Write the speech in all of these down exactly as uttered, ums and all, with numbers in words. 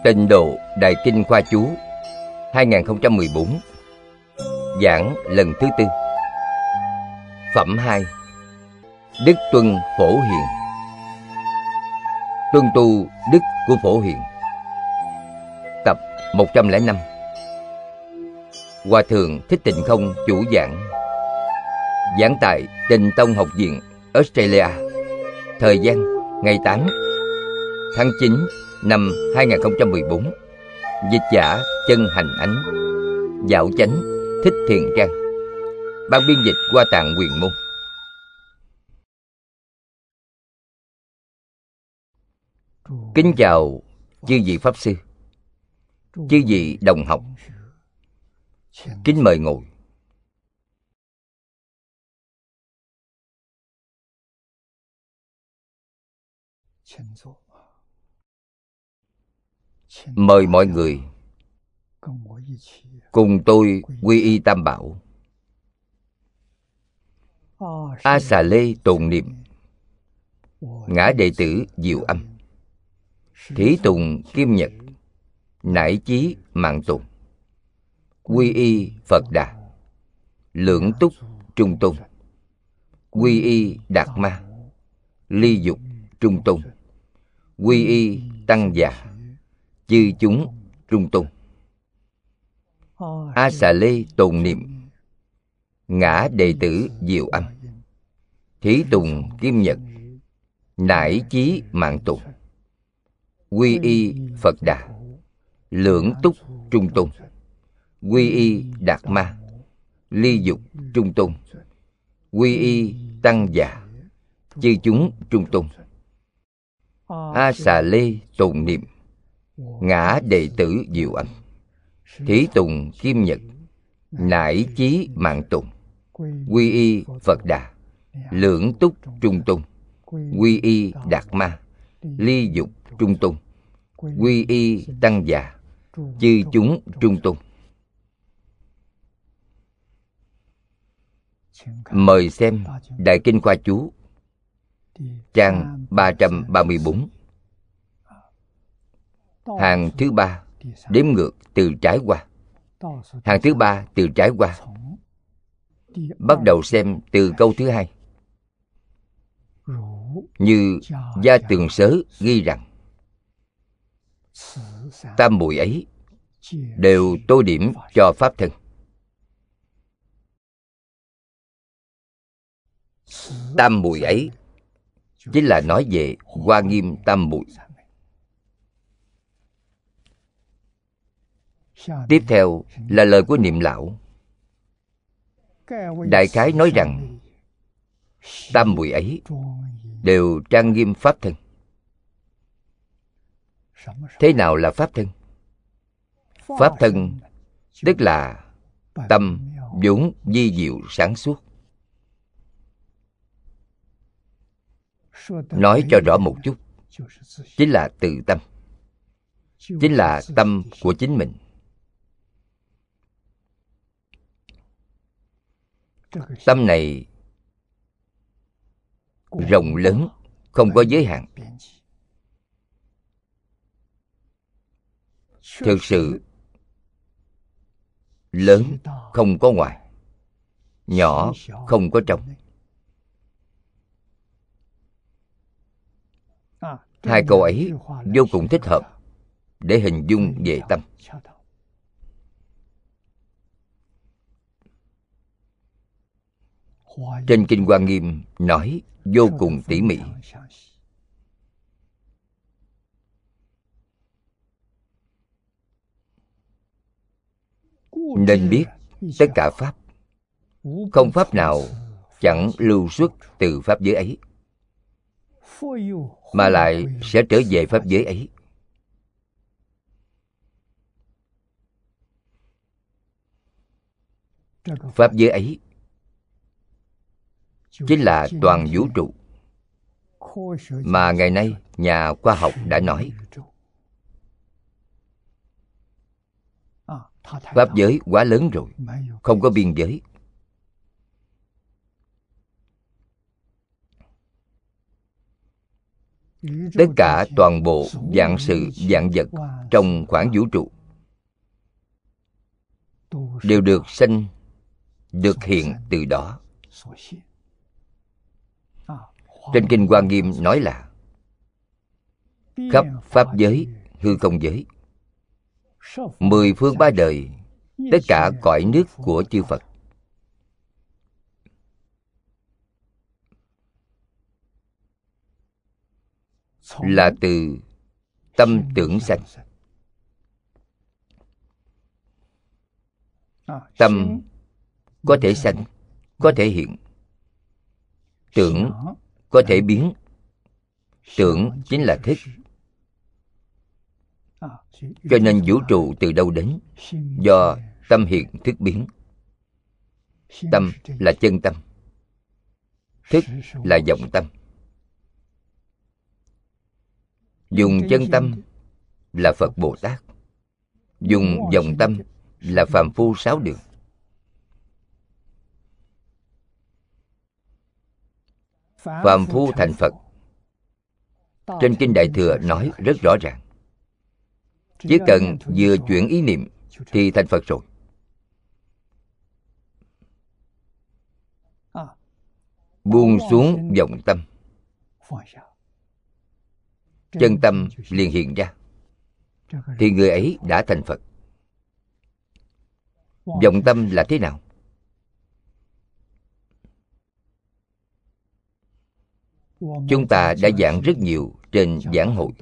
Tịnh Độ Đại Kinh Khoa Chú hai không một bốn. Giảng lần thứ tư. Phẩm hai. Đức tuân Phổ Hiền. Tuân tu đức của Phổ Hiền. Tập một trăm lẻ năm. Hòa thượng Thích Tịnh Không chủ giảng. Giảng tại Tịnh Tông Học viện, Australia. Thời gian ngày tám tháng chín năm hai không một bốn. Dịch giả Chân Hành Ánh. Dạo chánh Thích Thiền Trang. Ban biên dịch Hoa Tạng Huyền Môn. Kính chào chư vị Pháp Sư, chư vị đồng học. Kính mời ngồi. Mời mọi người cùng tôi quy y Tam Bảo. A Xà Lê tồn niệm. Ngã đệ tử Diệu Âm. Thí tùng Kim Nhật. Nải chí mạng tùng. Quy y Phật Đà. Lưỡng túc Trung Tôn. Quy y Đạt Ma. Ly dục Trung Tôn. Quy y Tăng Già. Chư chúng Trung Tôn. A Xà Lê tồn niệm. Ngã đệ tử Diệu Âm. Thí tùng Kim Nhật. Nải chí mạng tùng. Quy y Phật Đà. Lưỡng túc Trung Tôn. Quy y Đạt Ma. Ly dục Trung Tôn. Quy y Tăng Già. Chư chúng Trung Tôn. A Xà Lê tồn niệm. Ngã đệ tử Diệu Âm. Thí tùng Kim Nhật. Nải chí mạng tùng. Quy y Phật Đà. Lưỡng túc Trung Tôn. Quy y Đạt Ma. Ly dục Trung Tôn. Quy y Tăng Già. Chư chúng Trung Tôn. Mời xem Đại Kinh Khoa Chú trang ba trăm ba mươi bốn, hàng thứ ba, đếm ngược từ trái qua. Hàng thứ ba từ trái qua. Bắt đầu xem từ câu thứ hai. Như Gia Tường Sớ ghi rằng, tam muội ấy đều tô điểm cho Pháp thân. Tam muội ấy chính là nói về Hoa Nghiêm tam muội. Tiếp theo là lời của Niệm Lão. Đại khái nói rằng tam muội ấy đều trang nghiêm Pháp thân. Thế nào là Pháp thân? Pháp thân tức là tâm vốn vi diệu sáng suốt. Nói cho rõ một chút, chính là tự tâm, chính là tâm của chính mình. Tâm này rộng lớn, không có giới hạn. Thực sự lớn không có ngoài, nhỏ không có trong. Hai câu ấy vô cùng thích hợp để hình dung về tâm. Trên Kinh Hoa Nghiêm nói vô cùng tỉ mỉ. Nên biết tất cả Pháp, không Pháp nào chẳng lưu xuất từ Pháp giới ấy, mà lại sẽ trở về Pháp giới ấy. Pháp giới ấy chính là toàn vũ trụ, mà ngày nay nhà khoa học đã nói Pháp giới quá lớn rồi, không có biên giới. Tất cả toàn bộ vạn sự vạn vật trong khoảng vũ trụ đều được sanh, được hiện từ đó. Trên Kinh Hoa Nghiêm nói là khắp pháp giới, hư không giới, mười phương ba đời, tất cả cõi nước của chư Phật là từ tâm tưởng sanh. Tâm có thể sanh, có thể hiện. Tưởng có thể biến. Tưởng chính là thức. Cho nên vũ trụ từ đâu đến? Do tâm hiện thức biến. Tâm là chân tâm, thức là vọng tâm. Dùng chân tâm là Phật Bồ Tát, dùng vọng tâm là phàm phu sáu đường. Phàm phu thành Phật, trên Kinh Đại Thừa nói rất rõ ràng. Chỉ cần vừa chuyển ý niệm thì thành Phật rồi. Buông xuống vọng tâm, chân tâm liền hiện ra, thì người ấy đã thành Phật. Vọng tâm là thế nào? Chúng ta đã giảng rất nhiều trên giảng hội.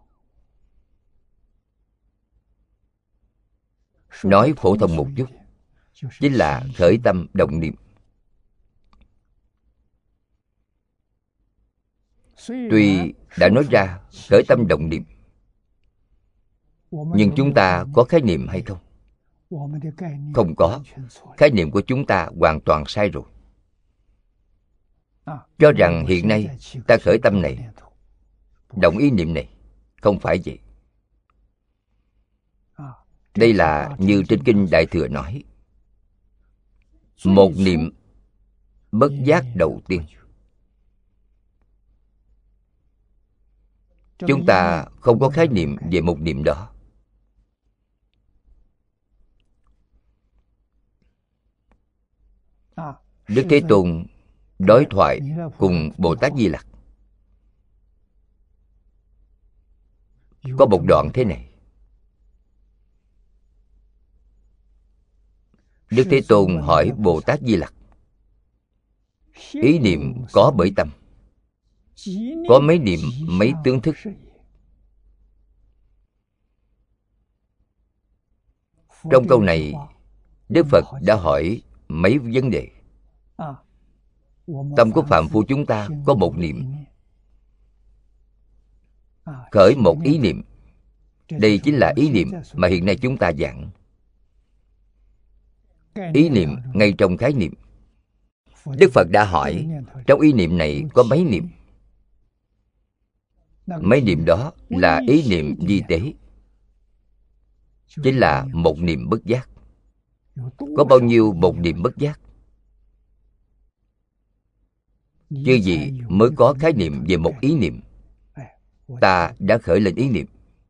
Nói phổ thông một chút, chính là khởi tâm động niệm. Tuy đã nói ra khởi tâm động niệm, nhưng chúng ta có khái niệm hay không? Không có. Khái niệm của chúng ta hoàn toàn sai rồi. Cho rằng hiện nay ta khởi tâm này, động ý niệm này. Không phải vậy. Đây là như trên Kinh Đại Thừa nói, một niệm bất giác đầu tiên. Chúng ta không có khái niệm về một niệm đó. Đức Thế Tôn đối thoại cùng Bồ Tát Di Lặc, có một đoạn thế này. Đức Thế Tôn hỏi Bồ Tát Di Lặc, ý niệm có bởi tâm, có mấy niệm mấy tướng thức? Trong câu này, Đức Phật đã hỏi mấy vấn đề. Tâm của phàm phu chúng ta có một niệm, khởi một ý niệm. Đây chính là ý niệm mà hiện nay chúng ta giảng. Ý niệm ngay trong khái niệm. Đức Phật đã hỏi, trong ý niệm này có mấy niệm? Mấy niệm đó là ý niệm vi tế, chính là một niệm bất giác. Có bao nhiêu một niệm bất giác? Chứ gì mới có khái niệm về một ý niệm. Ta đã khởi lên ý niệm.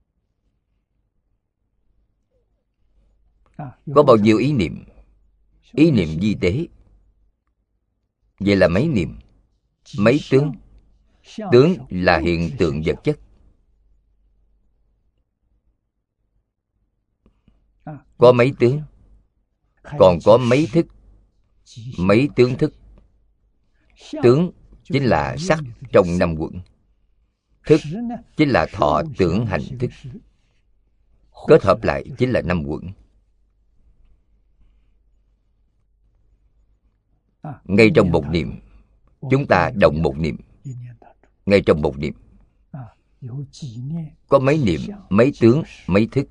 Có bao nhiêu ý niệm? Ý niệm vi tế. Vậy là mấy niệm? Mấy tướng? Tướng là hiện tượng vật chất. Có mấy tướng? Còn có mấy thức? Mấy tướng thức? Tướng chính là sắc trong năm quẩn. Thức chính là thọ tưởng hành thức. Kết hợp lại chính là năm quẩn. Ngay trong một niệm, chúng ta động một niệm. Ngay trong một niệm có mấy niệm, mấy tướng, mấy thức?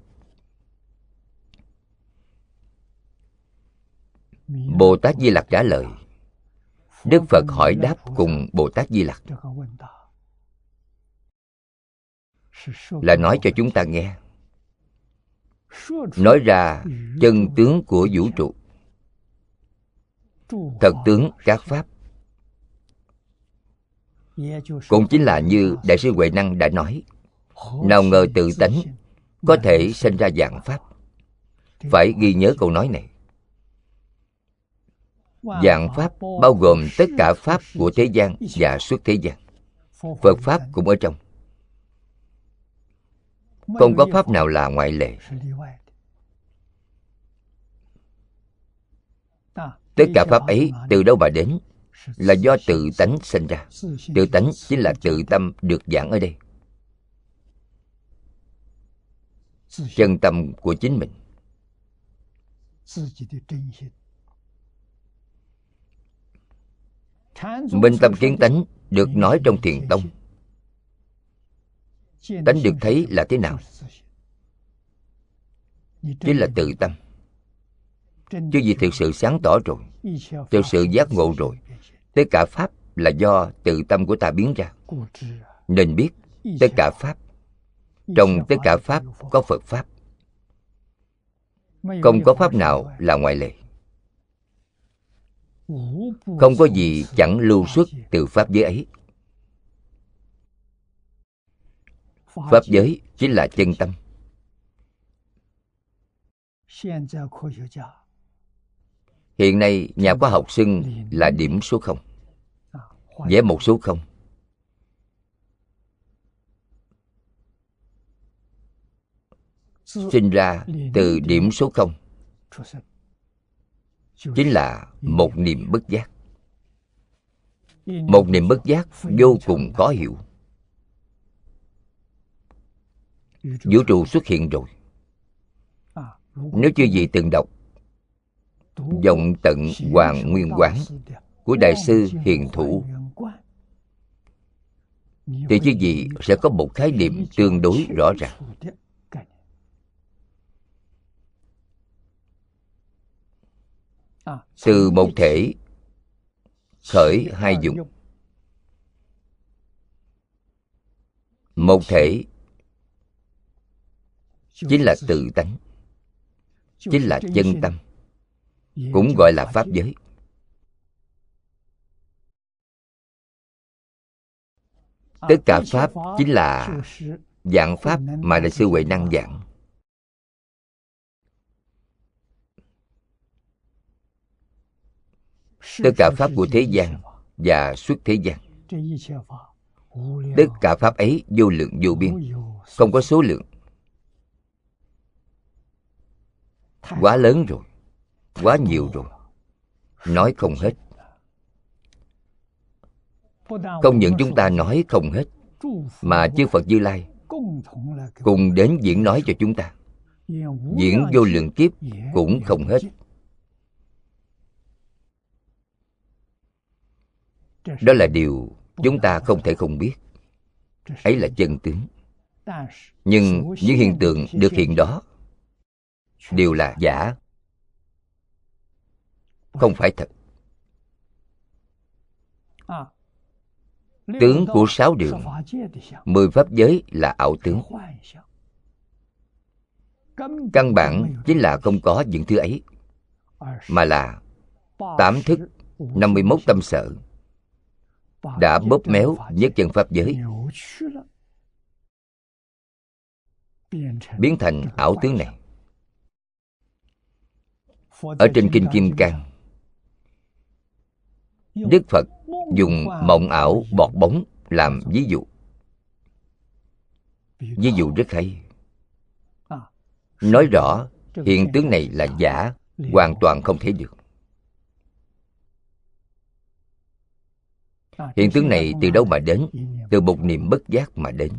Bồ Tát Di Lặc trả lời. Đức Phật hỏi đáp cùng Bồ Tát Di Lặc là nói cho chúng ta nghe, nói ra chân tướng của vũ trụ, thật tướng các pháp. Cũng chính là như Đại sư Huệ Năng đã nói, nào ngờ tự tánh có thể sinh ra vạn pháp. Phải ghi nhớ câu nói này. Vạn pháp bao gồm tất cả pháp của thế gian và xuất thế gian. Phật pháp cũng ở trong. Không có pháp nào là ngoại lệ. Tất cả pháp ấy từ đâu mà đến? Là do tự tánh sinh ra. Tự tánh chính là tự tâm được giảng ở đây. Chân tâm của chính mình. Minh tâm kiến tánh được nói trong Thiền Tông. Tánh được thấy là thế nào? Chính là tự tâm. Chứ gì thực sự sáng tỏ rồi, thực sự giác ngộ rồi, tất cả pháp là do tự tâm của ta biến ra. Nên biết tất cả pháp, trong tất cả pháp có Phật pháp. Không có pháp nào là ngoại lệ. Không có gì chẳng lưu xuất từ pháp giới ấy. Pháp giới chính là chân tâm. Hiện nay nhà khoa học xưng là điểm số không. Vẽ một số không. Sinh ra từ điểm số không chính là một niệm bất giác. Một niệm bất giác vô cùng khó hiểu. Vũ trụ xuất hiện rồi. Nếu chưa gì từng đọc Vọng Tận Hoàng Nguyên Quán của Đại sư Hiền Thủ, thì chứ gì sẽ có một khái niệm tương đối rõ ràng. Từ một thể khởi hai dụng. Một thể chính là tự tánh, chính là chân tâm, cũng gọi là pháp giới. Tất cả pháp chính là vạn pháp mà Đại sư Huệ Năng giảng. Tất cả pháp của thế gian và xuất thế gian. Tất cả pháp ấy vô lượng vô biên, không có số lượng. Quá lớn rồi, quá nhiều rồi, nói không hết. Không những chúng ta nói không hết, mà chư Phật Như Lai cùng đến diễn nói cho chúng ta. Diễn vô lượng kiếp cũng không hết. Đó là điều chúng ta không thể không biết. Ấy là chân tướng. Nhưng những hiện tượng được hiện đó đều là giả, không phải thật. Tướng của sáu đường, mười pháp giới là ảo tướng. Căn bản chính là không có những thứ ấy, mà là tám thức, năm mươi mốt tâm sở đã bóp méo nhất chân pháp giới, biến thành ảo tướng này. Ở trên Kinh Kim Cang, Đức Phật dùng mộng ảo bọt bóng làm ví dụ. Ví dụ rất hay. Nói rõ hiện tướng này là giả, hoàn toàn không thể được. Hiện tướng này từ đâu mà đến? Từ một niệm bất giác mà đến.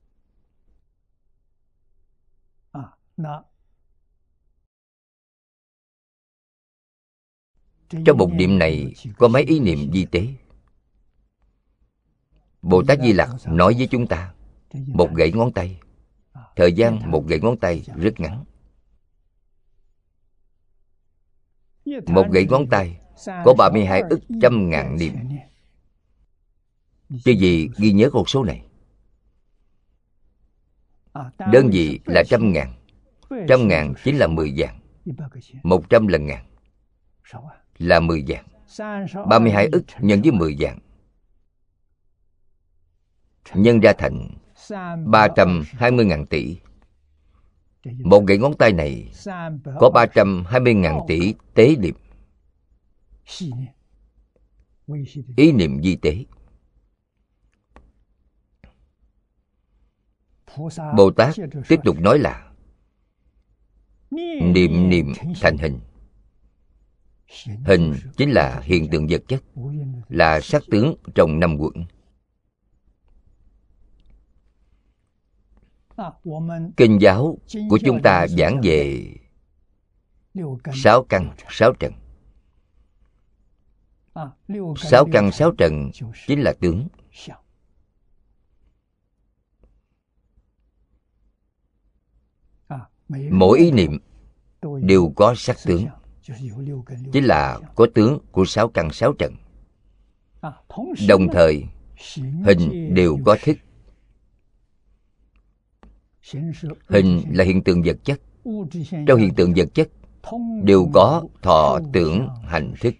Trong một niệm này có mấy ý niệm vi tế. Bồ Tát Di Lặc nói với chúng ta, một gậy ngón tay. Thời gian một gậy ngón tay rất ngắn. Một gậy ngón tay có ba mươi hai ức trăm ngàn niệm. Chứ gì ghi nhớ con số này. Đơn vị là trăm ngàn. Trăm ngàn chính là mười vạn. Một trăm lần ngàn là mười vạn. Ba mươi hai ức nhân với mười vạn nhân ra thành ba trăm hai mươi ngàn tỷ. Một gậy ngón tay này có ba trăm hai mươi ngàn tỷ tế niệm, ý niệm di tế. Bồ Tát tiếp tục nói là niệm niệm thành hình. Hình chính là hiện tượng vật chất, là sắc tướng trong năm quẩn. Kinh giáo của chúng ta giảng về sáu căn sáu trần. Sáu căn sáu trần chính là tướng. Mỗi ý niệm đều có sắc tướng, chính là có tướng của sáu căn sáu trần. Đồng thời hình đều có thức. Hình là hiện tượng vật chất. Trong hiện tượng vật chất đều có thọ tưởng hành thức.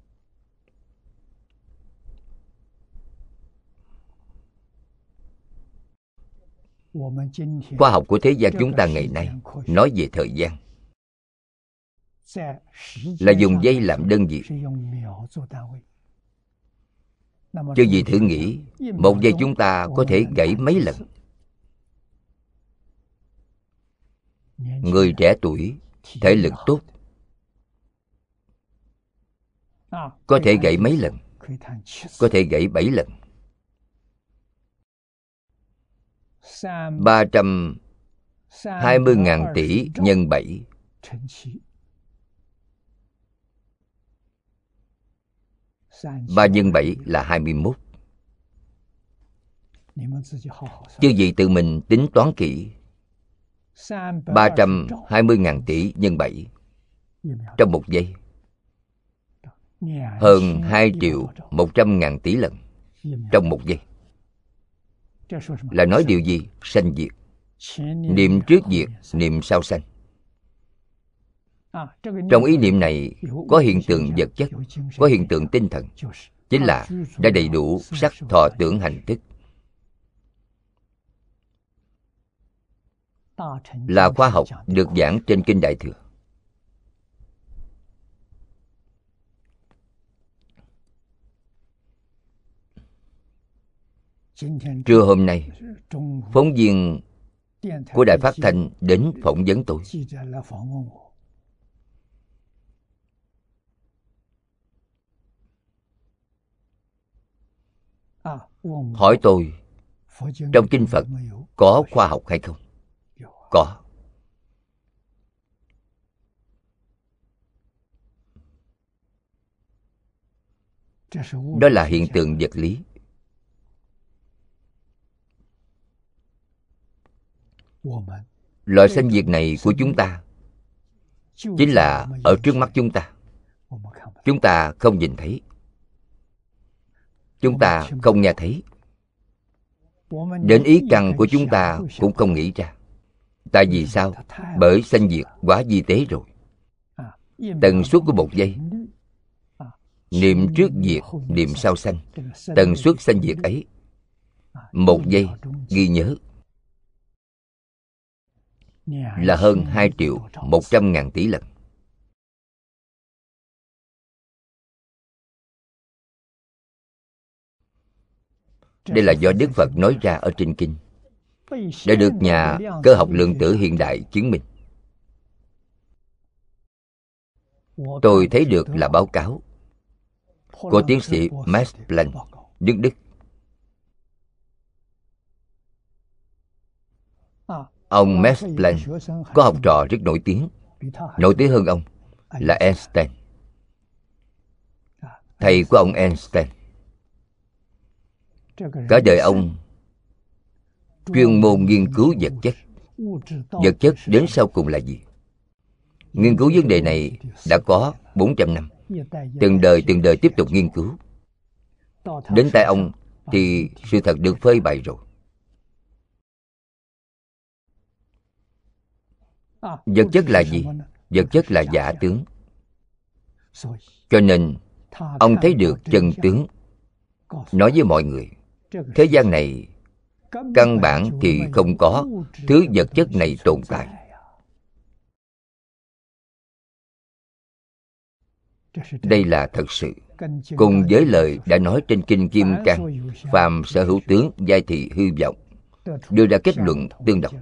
Khoa học của thế gian chúng ta ngày nay nói về thời gian là dùng giây làm đơn vị. Chứ gì thử nghĩ, một giây chúng ta có thể gãy mấy lần. Người trẻ tuổi, thể lực tốt, có thể gãy mấy lần, có thể gãy bảy lần. Ba trăm hai mươi ngàn tỷ nhân bảy, ba nhân bảy là hai mươi mốt. Chứ gì tự mình tính toán kỹ. Ba trăm hai mươi ngàn tỷ nhân bảy trong một giây, hơn hai triệu một trăm ngàn tỷ lần trong một giây. Là nói điều gì? Sanh diệt. Niệm trước diệt, niệm sau sanh. Trong ý niệm này có hiện tượng vật chất, có hiện tượng tinh thần, chính là đã đầy đủ sắc thọ tưởng hành thức. Là khoa học được giảng trên Kinh Đại Thừa. Trưa hôm nay, phóng viên của Đài Phát Thanh đến phỏng vấn tôi. Hỏi tôi, trong kinh Phật có khoa học hay không? Có. Đó là hiện tượng vật lý. Loại sanh diệt này của chúng ta chính là ở trước mắt chúng ta. Chúng ta không nhìn thấy, chúng ta không nghe thấy, đến ý căn của chúng ta cũng không nghĩ ra. Tại vì sao? Bởi sanh diệt quá vi tế rồi. Tần suất của một giây, niệm trước diệt, niệm sau sanh, tần suất sanh diệt ấy, một giây ghi nhớ là hơn hai triệu một trăm ngàn tỷ lần. Đây là do Đức Phật nói ra ở trên kinh, đã được nhà cơ học lượng tử hiện đại chứng minh. Tôi thấy được là báo cáo của tiến sĩ Max Planck, nước Đức. Ông Max Planck có học trò rất nổi tiếng, nổi tiếng hơn ông là Einstein. Thầy của ông Einstein, cả đời ông chuyên môn nghiên cứu vật chất. Vật chất đến sau cùng là gì? Nghiên cứu vấn đề này đã có bốn trăm năm. Từng đời từng đời tiếp tục nghiên cứu. Đến tay ông thì sự thật được phơi bày rồi. Vật chất là gì? Vật chất là giả tướng. Cho nên ông thấy được chân tướng. Nói với mọi người, thế gian này căn bản thì không có thứ vật chất này tồn tại. Đây là thật sự, cùng với lời đã nói trên Kinh Kim Cang, phàm sở hữu tướng giai thị hư vọng, đưa ra kết luận tương đồng.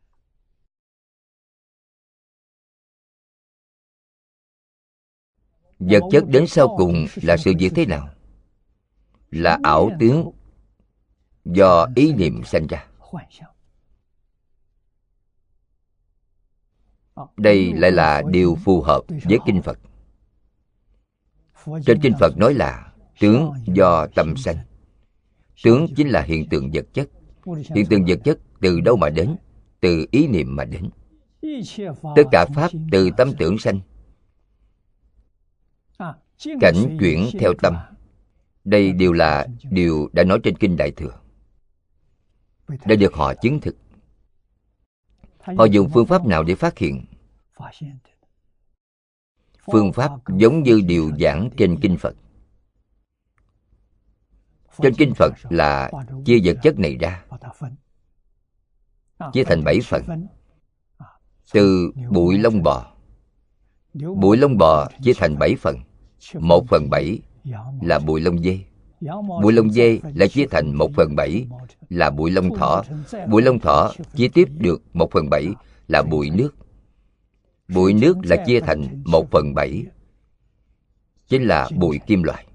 Vật chất đến sau cùng là sự việc thế nào? Là ảo tướng do ý niệm sanh ra. Đây lại là điều phù hợp với Kinh Phật. Trên Kinh Phật nói là tướng do tâm sanh. Tướng chính là hiện tượng vật chất. Hiện tượng vật chất từ đâu mà đến? Từ ý niệm mà đến. Tất cả pháp từ tâm tưởng sanh. Cảnh chuyển theo tâm. Đây đều là điều đã nói trên Kinh Đại Thừa, đã được họ chứng thực. Họ dùng phương pháp nào để phát hiện? Phương pháp giống như điều giảng trên Kinh Phật. Trên Kinh Phật là chia vật chất này ra, chia thành bảy phần. Từ bụi lông bò, bụi lông bò chia thành bảy phần. Một phần bảy là bụi lông dê. Bụi lông dê lại chia thành một phần bảy là bụi lông thỏ. Bụi lông thỏ chia tiếp được một phần bảy là bụi nước. Bụi nước là chia thành một phần bảy, chính là bụi kim loại.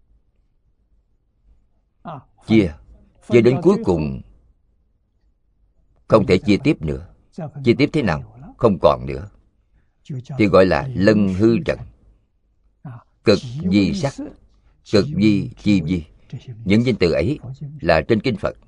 Chia, chia đến cuối cùng không thể chia tiếp nữa. Chia tiếp thế nào? Không còn nữa, thì gọi là lân hư trần. Cực vi sắc, cực vi chi vi. Những danh từ ấy là trên Kinh Phật.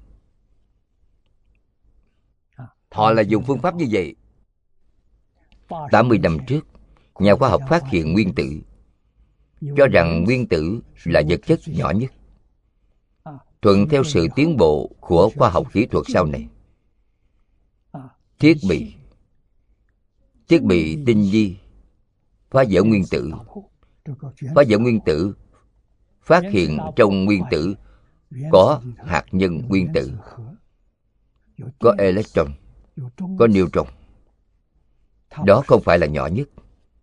Họ là dùng phương pháp như vậy. tám mươi năm trước, nhà khoa học phát hiện nguyên tử, cho rằng nguyên tử là vật chất nhỏ nhất. Thuận theo sự tiến bộ của khoa học kỹ thuật sau này, thiết bị thiết bị tinh vi phá vỡ nguyên tử. Phá vỡ nguyên tử, phát hiện trong nguyên tử có hạt nhân nguyên tử, có electron, có neutron. Đó không phải là nhỏ nhất.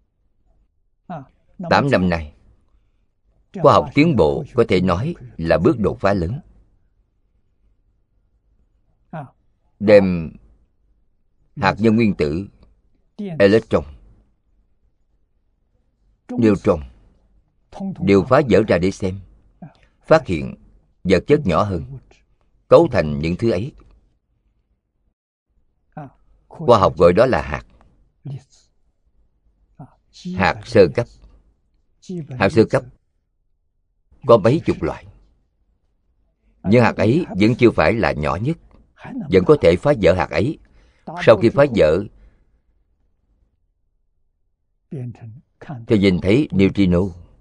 Tám năm nay, khoa học tiến bộ có thể nói là bước đột phá lớn. Đem hạt nhân nguyên tử, electron, neutron đều phá vỡ ra để xem, phát hiện vật chất nhỏ hơn, cấu thành những thứ ấy. Khoa học gọi đó là hạt. Hạt sơ cấp. Hạt sơ cấp có mấy chục loại, nhưng hạt ấy vẫn chưa phải là nhỏ nhất, vẫn có thể phá vỡ hạt ấy. Sau khi phá vỡ thì nhìn thấy neutrino,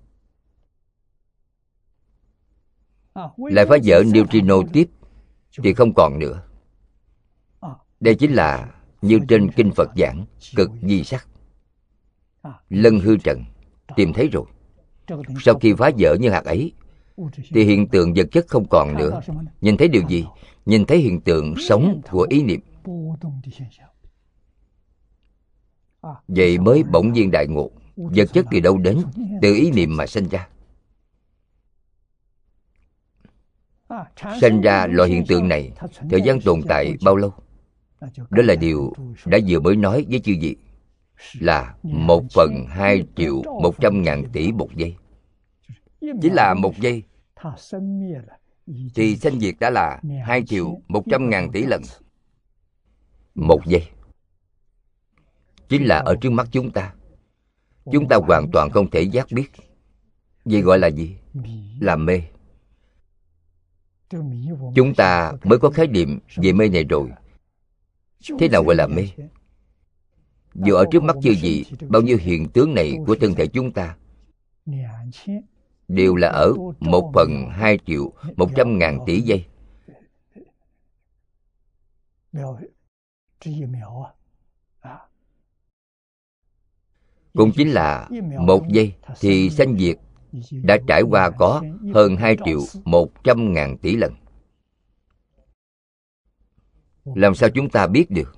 lại phá vỡ neutrino tiếp thì không còn nữa. Đây chính là như trên Kinh Phật giảng cực vi sắc, lân hư trần. Tìm thấy rồi. Sau khi phá vỡ như hạt ấy thì hiện tượng vật chất không còn nữa. Nhìn thấy điều gì? Nhìn thấy hiện tượng sống của ý niệm. Vậy mới bỗng nhiên đại ngộ. Vật chất từ đâu đến? Từ ý niệm mà sinh ra. Sinh ra loại hiện tượng này, thời gian tồn tại bao lâu? Đó là điều đã vừa mới nói với chư vị, là một phần hai triệu một trăm ngàn tỷ một giây. Chỉ là một giây thì sanh diệt đã là hai triệu một trăm ngàn tỷ lần. Một giây chính là ở trước mắt chúng ta. Chúng ta hoàn toàn không thể giác biết. Vậy gọi là gì? Là mê. Chúng ta mới có khái niệm về mê này rồi. Thế nào gọi là mê? Dù ở trước mắt chư vị, bao nhiêu hiện tướng này của thân thể chúng ta đều là ở một phần hai triệu một trăm ngàn tỷ giây. Cũng chính là một giây thì sanh diệt đã trải qua có hơn hai triệu một trăm ngàn tỷ lần. làm sao chúng ta biết được?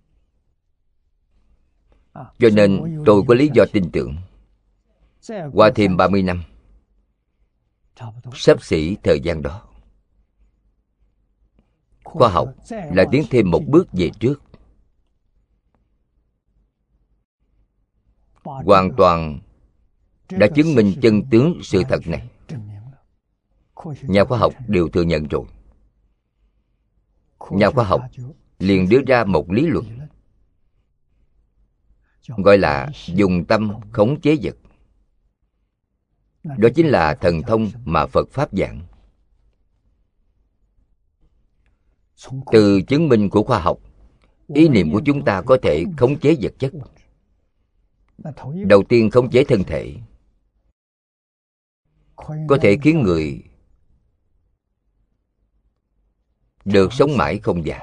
Cho nên tôi có lý do tin tưởng qua thêm ba mươi năm, xấp xỉ thời gian đó, khoa học lại tiến thêm một bước về trước, hoàn toàn đã chứng minh chân tướng sự thật này. Nhà khoa học đều thừa nhận rồi. Nhà khoa học liền đưa ra một lý luận, gọi là dùng tâm khống chế vật. Đó chính là thần thông mà Phật Pháp giảng. Từ chứng minh của khoa học, ý niệm của chúng ta có thể khống chế vật chất. Đầu tiên khống chế thân thể, có thể khiến người được sống mãi không già,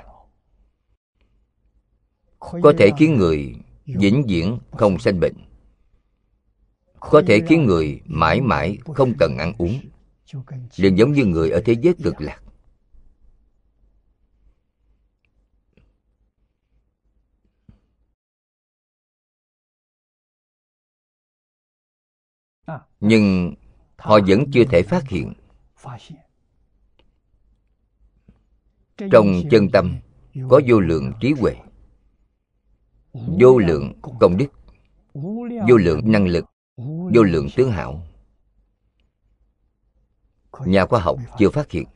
có thể khiến người vĩnh viễn không sanh bệnh, có thể khiến người mãi mãi không cần ăn uống, liền giống như người ở thế giới cực lạc. Nhưng họ vẫn chưa thể phát hiện trong chân tâm có vô lượng trí huệ, vô lượng công đức, vô lượng năng lực, vô lượng tướng hảo. Nhà khoa học chưa phát hiện.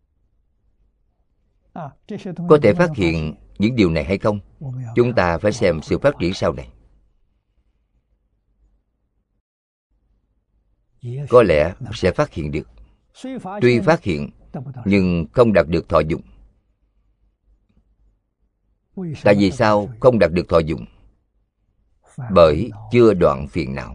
Có thể phát hiện những điều này hay không, chúng ta phải xem sự phát triển sau này. Có lẽ sẽ phát hiện được. Tuy phát hiện, nhưng không đạt được thọ dụng. Tại vì sao không đạt được thọ dụng? Bởi chưa đoạn phiền não.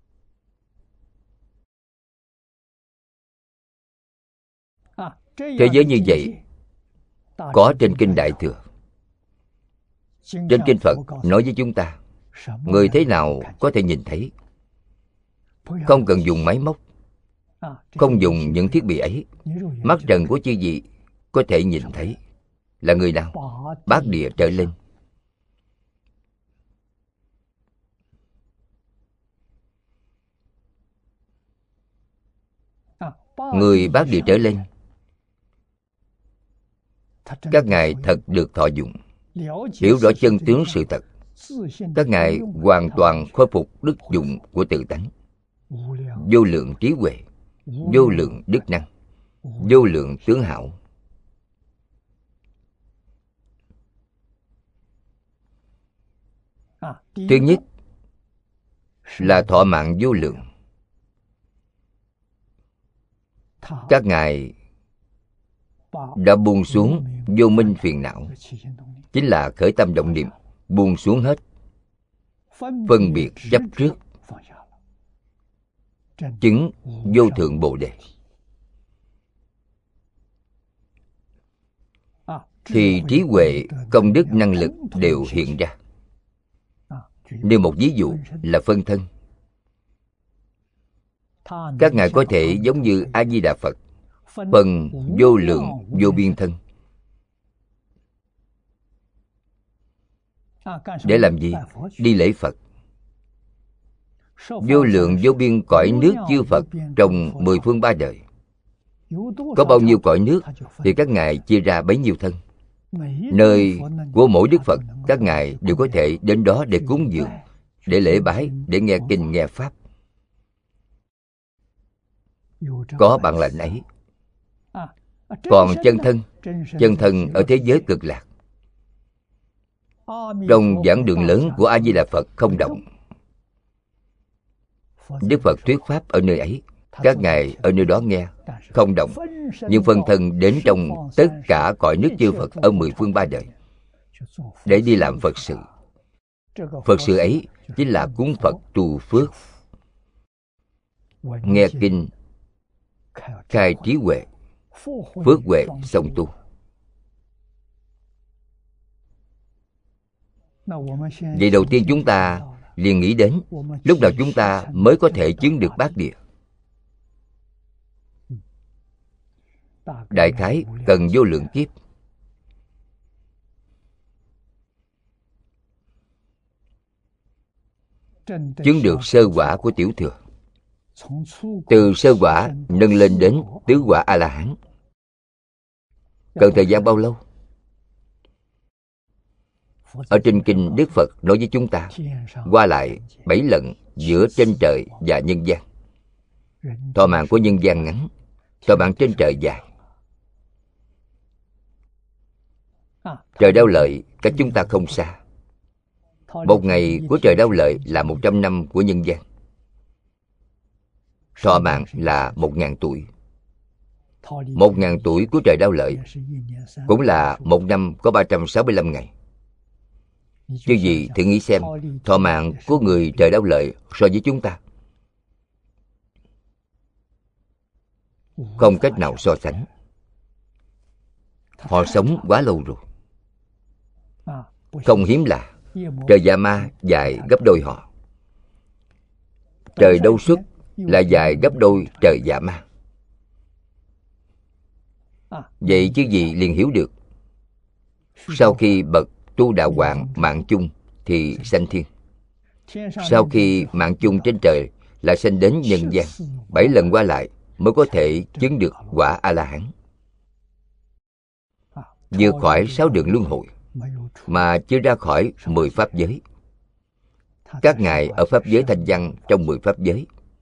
Thế giới như vậy có trên Kinh Đại Thừa. Trên Kinh Phật nói với chúng ta, người thế nào có thể nhìn thấy? Không cần dùng máy móc, không dùng những thiết bị ấy, mắt trần của chư vị có thể nhìn thấy. Là người nào? Bát địa trở lên. Người bát địa trở lên, các ngài thật được thọ dụng, hiểu rõ chân tướng sự thật. Các ngài hoàn toàn khôi phục đức dụng của tự tánh, vô lượng trí huệ, vô lượng đức năng, vô lượng tướng hảo. Thứ nhất là thọ mạng vô lượng. Các ngài đã buông xuống vô minh phiền não, chính là khởi tâm động niệm, buông xuống hết phân biệt chấp trước, chứng vô thượng bồ đề. Thì trí huệ, công đức, năng lực đều hiện ra. Nêu một ví dụ là phân thân. Các ngài có thể giống như A Di Đà Phật, phân vô lượng vô biên thân. Để làm gì? Đi lễ Phật. Vô lượng vô biên cõi nước chư Phật trong mười phương ba đời. Có bao nhiêu cõi nước thì các ngài chia ra bấy nhiêu thân. Nơi của mỗi Đức Phật, các ngài đều có thể đến đó để cúng dường, để lễ bái, để nghe kinh nghe pháp. Có bản lĩnh ấy. Còn chân thân, chân thân ở thế giới cực lạc, trong giảng đường lớn của A Di Đà Phật không động. Đức Phật thuyết pháp ở nơi ấy, các ngài ở nơi đó nghe, không động. Nhưng phân thân đến trong tất cả cõi nước chư Phật ở mười phương ba đời để đi làm Phật sự. Phật sự ấy chính là cúng Phật trù phước, nghe kinh, khai trí huệ, phước huệ song tu. Vậy đầu tiên chúng ta liền nghĩ đến lúc nào chúng ta mới có thể chứng được bát địa. Đại khái cần vô lượng kiếp. chứng được sơ quả của tiểu thừa. Từ sơ quả nâng lên đến tứ quả A-la-hán cần thời gian bao lâu? Ở trên kinh Đức Phật nói với chúng ta qua lại bảy lần giữa trên trời và nhân gian. Thọ mạng của nhân gian ngắn, thọ mạng trên trời dài. Trời Đau Lợi cách chúng ta không xa. Một ngày của trời Đau Lợi là một trăm năm của nhân gian. Thọ mạng là một ngàn tuổi. Một ngàn tuổi của trời Đau Lợi cũng là một năm có ba trăm sáu mươi lăm ngày. Chứ gì thử nghĩ xem, thọ mạng của người trời Đau Lợi so với chúng ta không cách nào so sánh. Họ sống quá lâu rồi. Không hiếm là trời Dạ Ma dài gấp đôi họ. Trời Đâu Xuất là dài gấp đôi trời Dạ Ma. Vậy chứ gì liền hiểu được, sau khi bậc tu đạo quạng mạng chung thì sanh thiên. Sau khi mạng chung trên trời lại sanh đến nhân gian. Bảy lần qua lại mới có thể chứng được quả A-la-hán. Vượt khỏi sáu đường luân hồi mà chưa ra khỏi mười pháp giới. Các ngài ở pháp giới thanh văn trong mười pháp giới.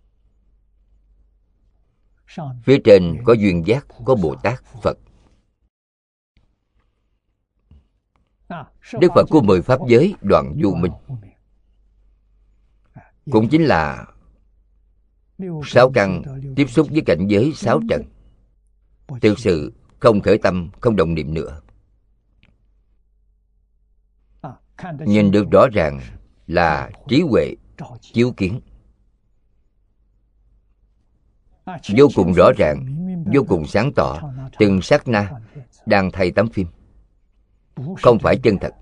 Phía trên có duyên giác, có Bồ Tát, Phật. Đức Phật của mười pháp giới Đoạn Du Minh cũng chính là sáu căn tiếp xúc với cảnh giới sáu trần. Thực sự không khởi tâm, không động niệm nữa. Nhìn được rõ ràng là trí huệ chiếu kiến. Vô cùng rõ ràng, vô cùng sáng tỏ. Từng sát na đang thay tấm phim, không phải chân thật.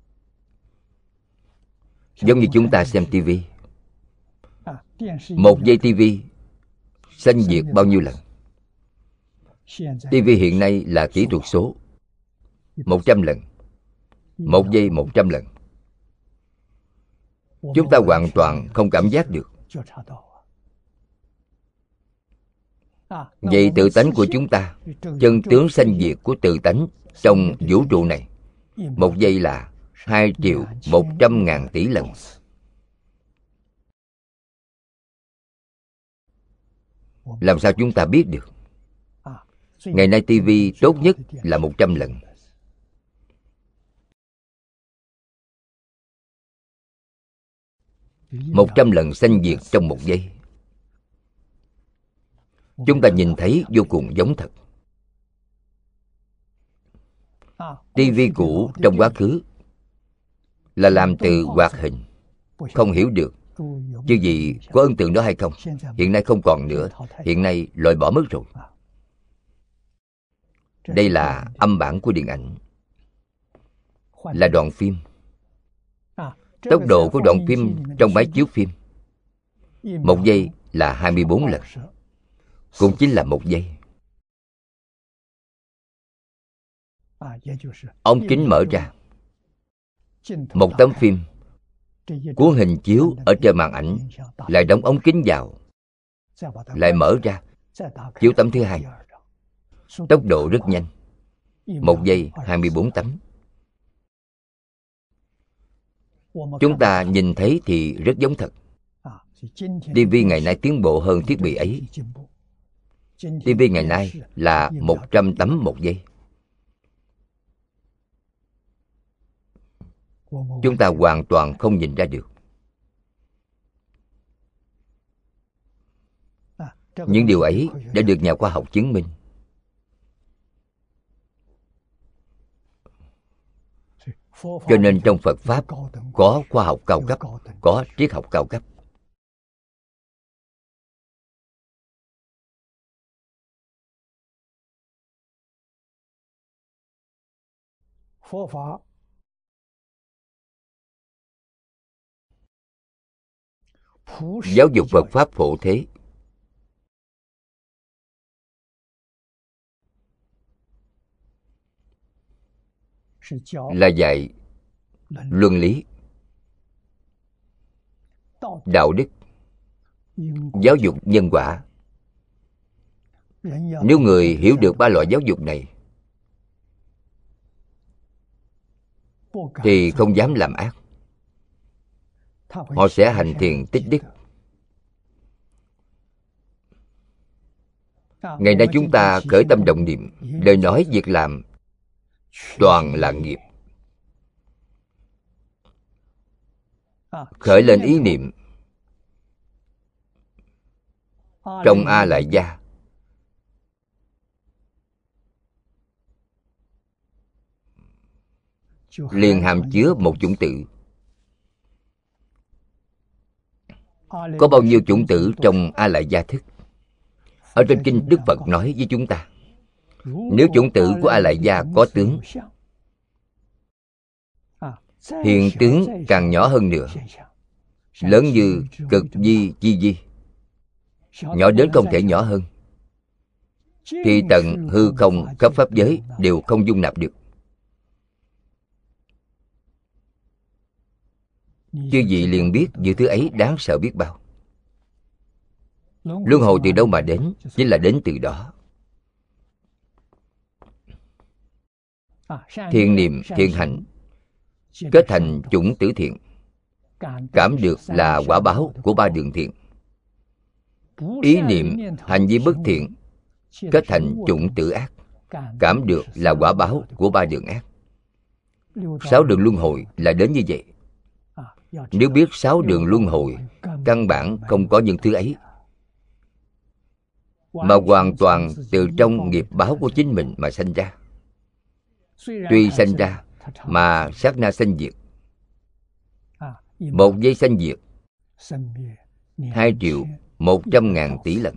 Giống như chúng ta xem tivi. Một giây tivi sanh diệt bao nhiêu lần? Tivi hiện nay là kỹ thuật số, một trăm lần. Một giây một trăm lần. Chúng ta hoàn toàn không cảm giác được. Vậy tự tánh của chúng ta, chân tướng sanh diệt của tự tánh trong vũ trụ này, một giây là hai triệu một trăm ngàn tỷ lần. Làm sao chúng ta biết được? Ngày nay tivi tốt nhất là một trăm lần. Một trăm lần sanh diệt trong một giây. Chúng ta nhìn thấy vô cùng giống thật. Tivi cũ trong quá khứ là làm từ hoạt hình, không hiểu được. Chứ gì có ấn tượng đó hay không? Hiện nay không còn nữa. Hiện nay loại bỏ mất rồi. Đây là âm bản của điện ảnh, là đoạn phim. Tốc độ của đoạn phim trong máy chiếu phim một giây là hai mươi bốn lần, cũng chính là một giây. Ống kính mở ra, một tấm phim cuốn hình chiếu ở trên màn ảnh, lại đóng ống kính vào, lại mở ra chiếu tấm thứ hai. Tốc độ rất nhanh, một giây hai mươi bốn tấm. Chúng ta nhìn thấy thì rất giống thật. tivi ngày nay tiến bộ hơn thiết bị ấy. tivi ngày nay là một trăm tấm một giây. Chúng ta hoàn toàn không nhìn ra được. Những điều ấy đã được nhà khoa học chứng minh. Cho nên trong Phật Pháp có khoa học cao cấp, có triết học cao cấp. Giáo dục Phật Pháp phổ thế, là dạy luân lý, đạo đức, giáo dục nhân quả. Nếu người hiểu được ba loại giáo dục này thì không dám làm ác. Họ sẽ hành thiền tích đức. Ngày nay chúng ta khởi tâm động niệm, lời nói việc làm toàn là nghiệp. Khởi lên ý niệm trong A Lại Gia, liền hàm chứa một chủng tử. Có bao nhiêu chủng tử trong A Lại Gia thức? Ở trên kinh Đức Phật nói với chúng ta, nếu chủng tử của A Lại Gia có tướng, hiện tướng càng nhỏ hơn nữa, lớn như cực di chi di, nhỏ đến không thể nhỏ hơn, thì tận hư không khắp pháp giới đều không dung nạp được. Chư vị liền biết những thứ ấy đáng sợ biết bao. Luân hồi từ đâu mà đến? Chính là đến từ đó. Thiện niệm, thiện hạnh kết thành chủng tử thiện, cảm được là quả báo của ba đường thiện. Ý niệm, hành vi bất thiện kết thành chủng tử ác, cảm được là quả báo của ba đường ác. Sáu đường luân hồi là đến như vậy. Nếu biết sáu đường luân hồi căn bản không có những thứ ấy, mà hoàn toàn từ trong nghiệp báo của chính mình mà sanh ra. Tuy sanh ra mà sát na sanh diệt, một giây sanh diệt hai triệu một trăm ngàn tỷ lần.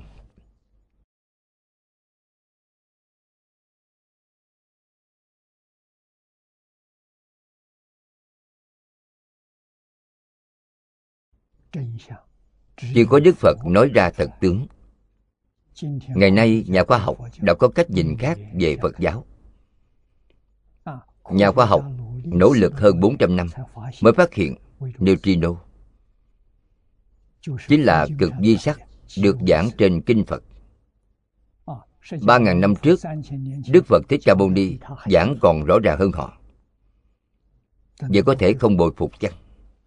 Chỉ có Đức Phật nói ra thật tướng. Ngày nay nhà khoa học đã có cách nhìn khác về Phật giáo. Nhà khoa học nỗ lực hơn bốn trăm năm mới phát hiện neutrino, chính là cực vi sắc được giảng trên kinh Phật. Ba ngàn năm trước, Đức Phật Thích Ca Mâu Ni giảng còn rõ ràng hơn họ. Vậy có thể không bội phục chăng?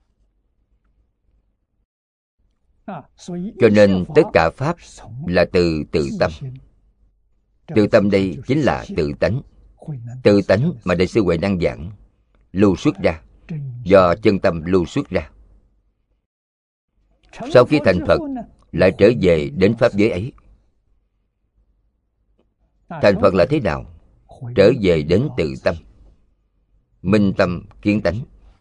Cho nên tất cả Pháp là từ tự tâm. Tự tâm đây chính là tự tánh. Tự tánh mà Đại sư Huệ Năng giảng, lưu xuất ra, do chân tâm lưu xuất ra. Sau khi thành Phật, lại trở về đến Pháp giới ấy. Thành Phật là thế nào? Trở về đến tự tâm, minh tâm kiến tánh.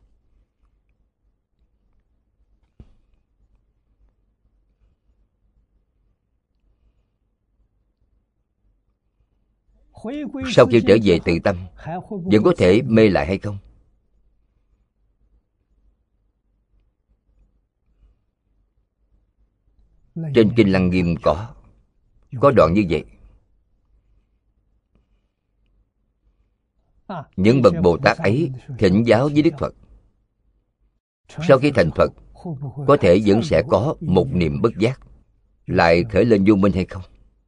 Sau khi trở về tự tâm, vẫn có thể mê lại hay không? Trên Kinh Lăng Nghiêm có Có đoạn như vậy. Những bậc Bồ Tát ấy thỉnh giáo với Đức Phật. Sau khi thành Phật, có thể vẫn sẽ có một niệm bất giác, lại khởi lên vô minh hay không?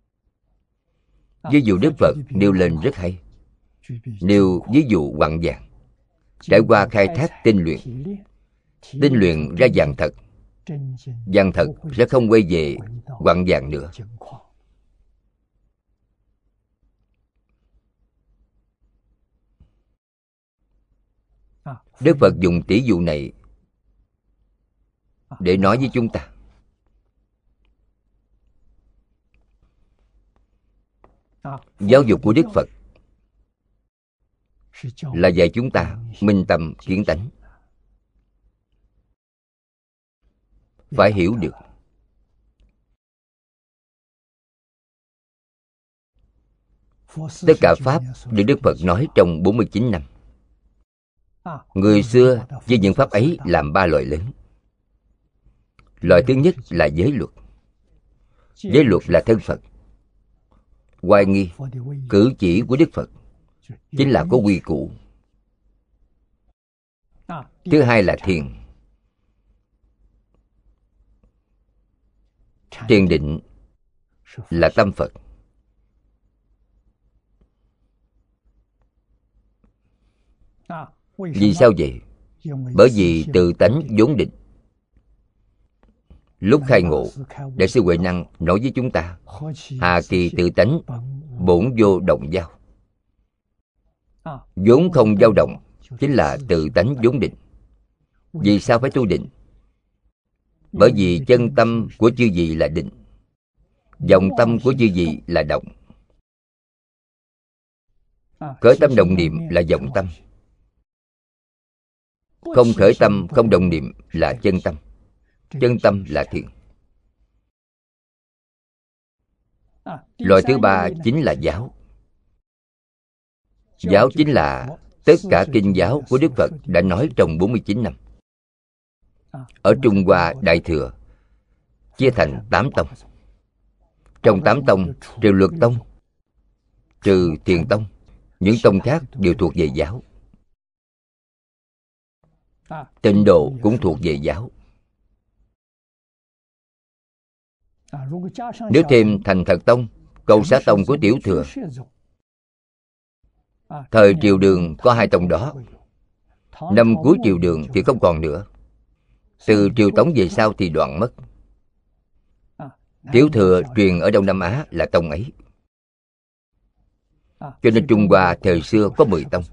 Ví dụ Đức Phật nêu lên rất hay. Nêu ví dụ quặng vàng, trải qua khai thác tinh luyện, tinh luyện ra vàng thật. Vàng thật sẽ không quay về quặng vàng nữa. Đức Phật dùng tỷ dụ này để nói với chúng ta. Giáo dục của Đức Phật là dạy chúng ta minh tâm kiến tánh. Phải hiểu được. Tất cả Pháp được Đức Phật nói trong bốn mươi chín năm. Người xưa với những Pháp ấy làm ba loại lớn. Loại thứ nhất là giới luật. Giới luật là thân Phật. Oai nghi, cử chỉ của Đức Phật chính là có quy củ. Thứ hai là thiền. Thiền định là tâm Phật. Vì sao vậy? Bởi vì tự tánh vốn định. Lúc khai ngộ, Đại sư Huệ Năng nói với chúng ta: hà kỳ tự tánh, bổn vô động dao. Vốn không dao động chính là tự tánh vốn định. Vì sao phải tu định? Bởi vì chân tâm của chư vị là định, vọng tâm của chư vị là động. Khởi tâm động niệm là vọng tâm, không khởi tâm không động niệm là chân tâm. Chân tâm là thiền. Loại thứ ba chính là giáo. Giáo chính là tất cả kinh giáo của Đức Phật đã nói trong bốn mươi chín năm. Ở Trung Hoa Đại Thừa chia thành tám tông. Trong tám tông, trừ Luật Tông, trừ Thiền Tông, những tông khác đều thuộc về giáo. Tịnh Độ cũng thuộc về giáo. Nếu thêm Thành Thật Tông, Câu Xá Tông của Tiểu Thừa, thời Triều Đường có hai tông đó. Năm cuối Triều Đường thì không còn nữa. Từ Triều Tống về sau thì đoạn mất. Tiểu Thừa truyền ở Đông Nam Á là tông ấy. Cho nên Trung Hoa thời xưa có mười tông.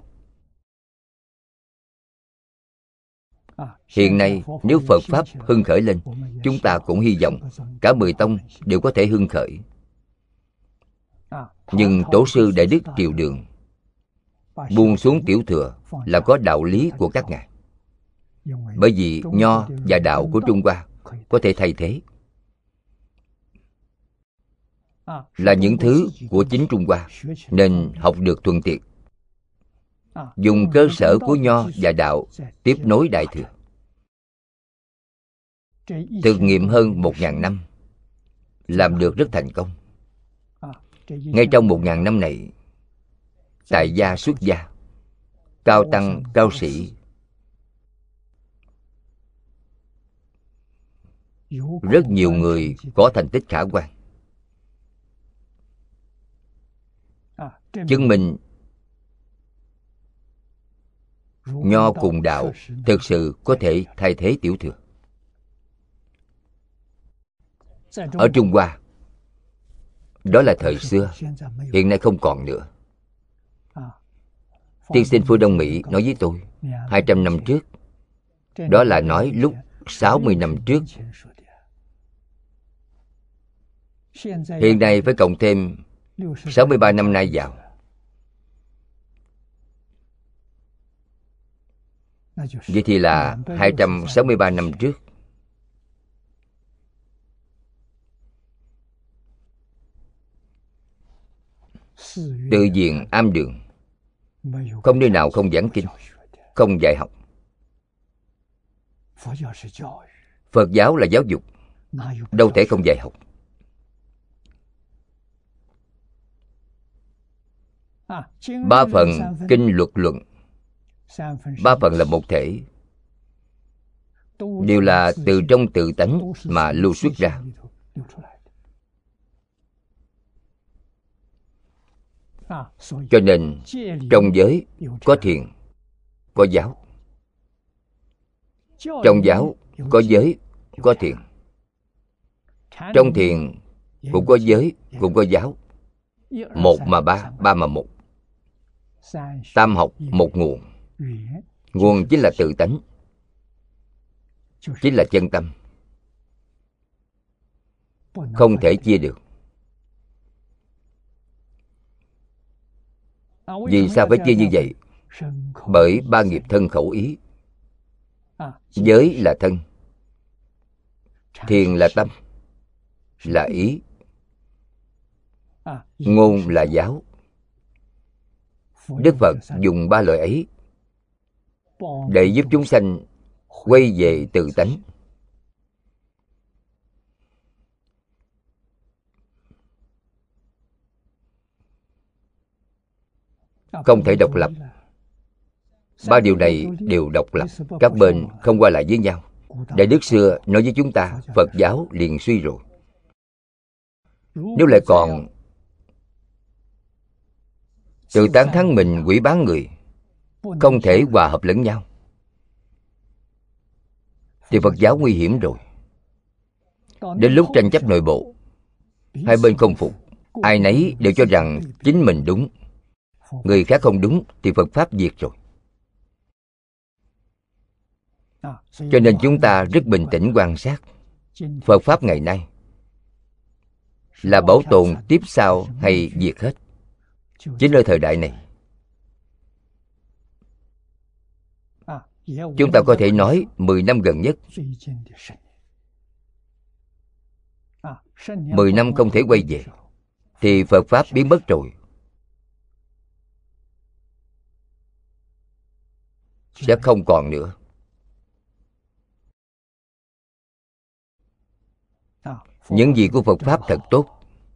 Hiện nay nếu Phật Pháp hưng khởi lên, chúng ta cũng hy vọng cả mười tông đều có thể hưng khởi. Nhưng Tổ sư Đại Đức Triều Đường buông xuống Tiểu Thừa là có đạo lý của các ngài. Bởi vì Nho và Đạo của Trung Hoa có thể thay thế, là những thứ của chính Trung Hoa, nên học được thuận tiện. Dùng cơ sở của Nho và Đạo tiếp nối Đại Thừa. Thực nghiệm hơn một ngàn năm, làm được rất thành công. Ngay trong một ngàn năm này, tại gia xuất gia, cao tăng, cao sĩ, rất nhiều người có thành tích khả quan, chứng minh Nho cùng Đạo thực sự có thể thay thế Tiểu Thừa. Ở Trung Hoa, đó là thời xưa, hiện nay không còn nữa. Tiên sinh Phương Đông Mỹ nói với tôi hai trăm năm trước, đó là nói lúc sáu mươi năm trước. Hiện nay phải cộng thêm sáu mươi ba năm nay vào. Vậy thì là hai trăm sáu mươi ba năm trước. Tự viện am đường, không nơi nào không giảng kinh, không dạy học. Phật giáo là giáo dục, đâu thể không dạy học. Ba phần kinh luật luận, ba phần là một thể, đều là từ trong tự tánh mà lưu xuất ra. Cho nên trong giới có thiền, có giáo. Trong giáo có giới, có thiền. Trong thiền cũng có giới, cũng có giáo. Một mà ba, ba mà một. Tam học một nguồn. Nguồn chính là tự tánh, chính là chân tâm, không thể chia được. Vì sao phải chia như vậy? Bởi ba nghiệp thân khẩu ý. Giới là thân, thiền là tâm, là ý, ngôn là giáo. Đức Phật dùng ba loại ấy để giúp chúng sanh quay về tự tánh. Không thể độc lập. Ba điều này đều độc lập, các bên không qua lại với nhau. Đại Đức xưa nói với chúng ta, Phật giáo liền suy rồi. Nếu lại còn tự tán thán mình, quỷ bán người, không thể hòa hợp lẫn nhau, thì Phật giáo nguy hiểm rồi. Đến lúc tranh chấp nội bộ, hai bên không phục, ai nấy đều cho rằng chính mình đúng, người khác không đúng, thì Phật Pháp diệt rồi. Cho nên chúng ta rất bình tĩnh quan sát Phật Pháp ngày nay là bảo tồn tiếp sau hay diệt hết. Chính ở thời đại này, chúng ta có thể nói mười năm gần nhất, mười năm không thể quay về, thì Phật Pháp biến mất rồi, sẽ không còn nữa. Những gì của Phật Pháp thật tốt,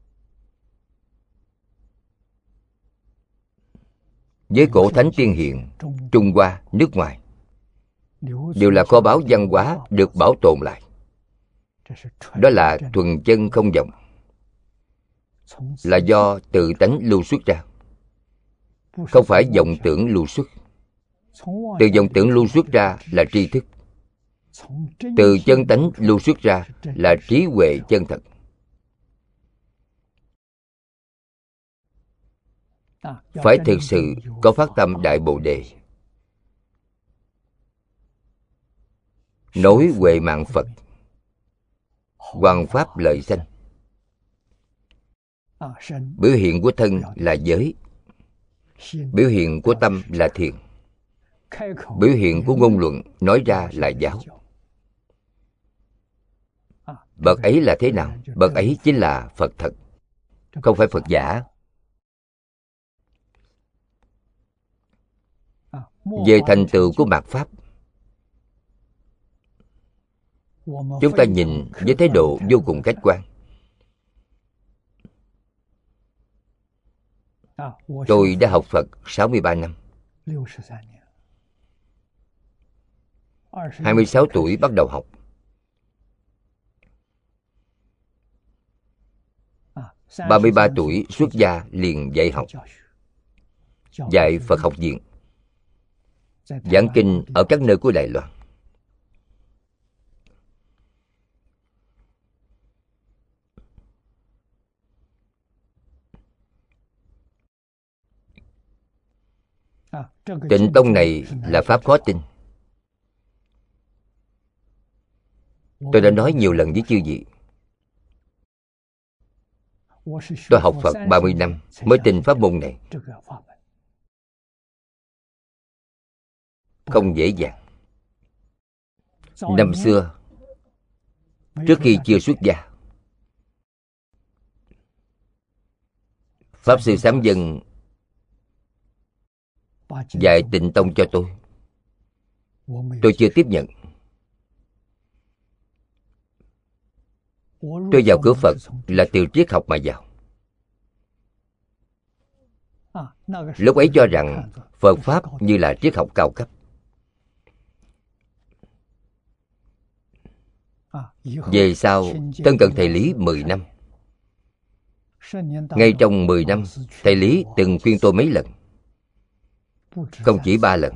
với cổ thánh tiên hiền, Trung Hoa, nước ngoài, đều là kho báu văn hóa được bảo tồn lại. Đó là thuần chân không vọng, là do tự tánh lưu xuất ra, không phải vọng tưởng lưu xuất. Từ vọng tưởng lưu xuất ra là tri thức, từ chân tánh lưu xuất ra là trí huệ chân thật. Phải thực sự có phát tâm Đại Bồ Đề, nối huệ mạng Phật, hoằng pháp lợi sanh. Biểu hiện của thân là giới, biểu hiện của tâm là thiền, biểu hiện của ngôn luận nói ra là giáo. Bậc ấy là thế nào? Bậc ấy chính là Phật thật, không phải Phật giả. Về thành tựu của mạt Pháp, chúng ta nhìn với thái độ vô cùng khách quan. Tôi đã học Phật sáu mươi ba năm. hai mươi sáu tuổi bắt đầu học. ba mươi ba tuổi xuất gia liền dạy học, dạy Phật học viện, giảng kinh ở các nơi của Đài Loan. Tịnh tông này là pháp khó tin. Tôi đã nói nhiều lần với chư vị, tôi học Phật ba mươi năm mới tin pháp môn này. Không dễ dàng. Năm xưa, trước khi chưa xuất gia, Pháp Sư Sám Dân dạy Tịnh tông cho tôi. Tôi chưa tiếp nhận. Tôi vào cửa Phật là từ triết học mà vào. Lúc ấy cho rằng Phật Pháp như là triết học cao cấp. Về sau, thân cận thầy Lý mười năm. Ngay trong mười năm, thầy Lý từng khuyên tôi mấy lần, không chỉ ba lần.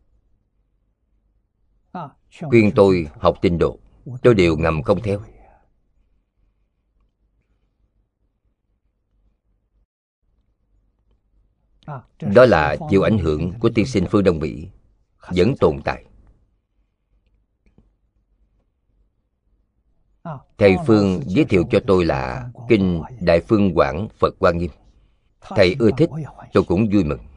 Khuyên tôi học Tịnh độ, tôi đều ngầm không theo. Đó là chịu ảnh hưởng của tiên sinh phương Đông Mỹ, vẫn tồn tại. Thầy Phương giới thiệu cho tôi là Kinh Đại Phương Quảng Phật Hoa Nghiêm. Thầy ưa thích, tôi cũng vui mừng.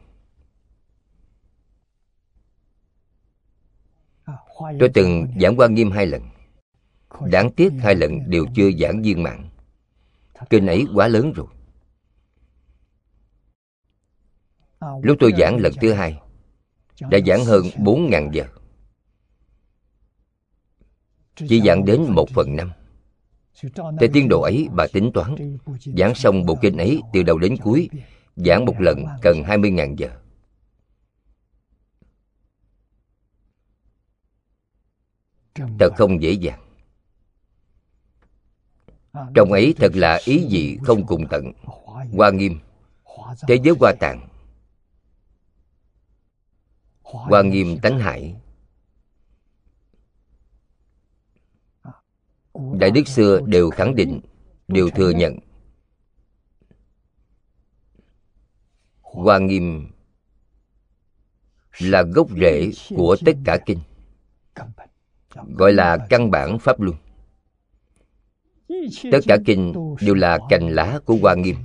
Tôi từng giảng Hoa Nghiêm hai lần. Đáng tiếc hai lần đều chưa giảng viên mãn. Kinh ấy quá lớn rồi. Lúc tôi giảng lần thứ hai, đã giảng hơn bốn nghìn giờ. Chỉ giảng đến một phần năm. Theo tiến độ ấy bà tính toán, giảng xong bộ kinh ấy từ đầu đến cuối, giảng một lần cần hai mươi nghìn giờ. Thật không dễ dàng. Trong ấy thật là ý vị không cùng tận. Hoa Nghiêm, thế giới Hoa Tạng, Hoa Nghiêm Tánh Hải. Đại đức xưa đều khẳng định, đều thừa nhận Hoa Nghiêm là gốc rễ của tất cả kinh, gọi là căn bản pháp luân. Tất cả kinh đều là cành lá của Hoa Nghiêm.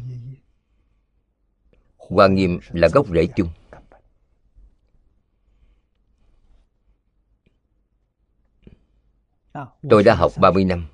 Hoa Nghiêm là gốc rễ chung. Tôi đã học ba mươi năm.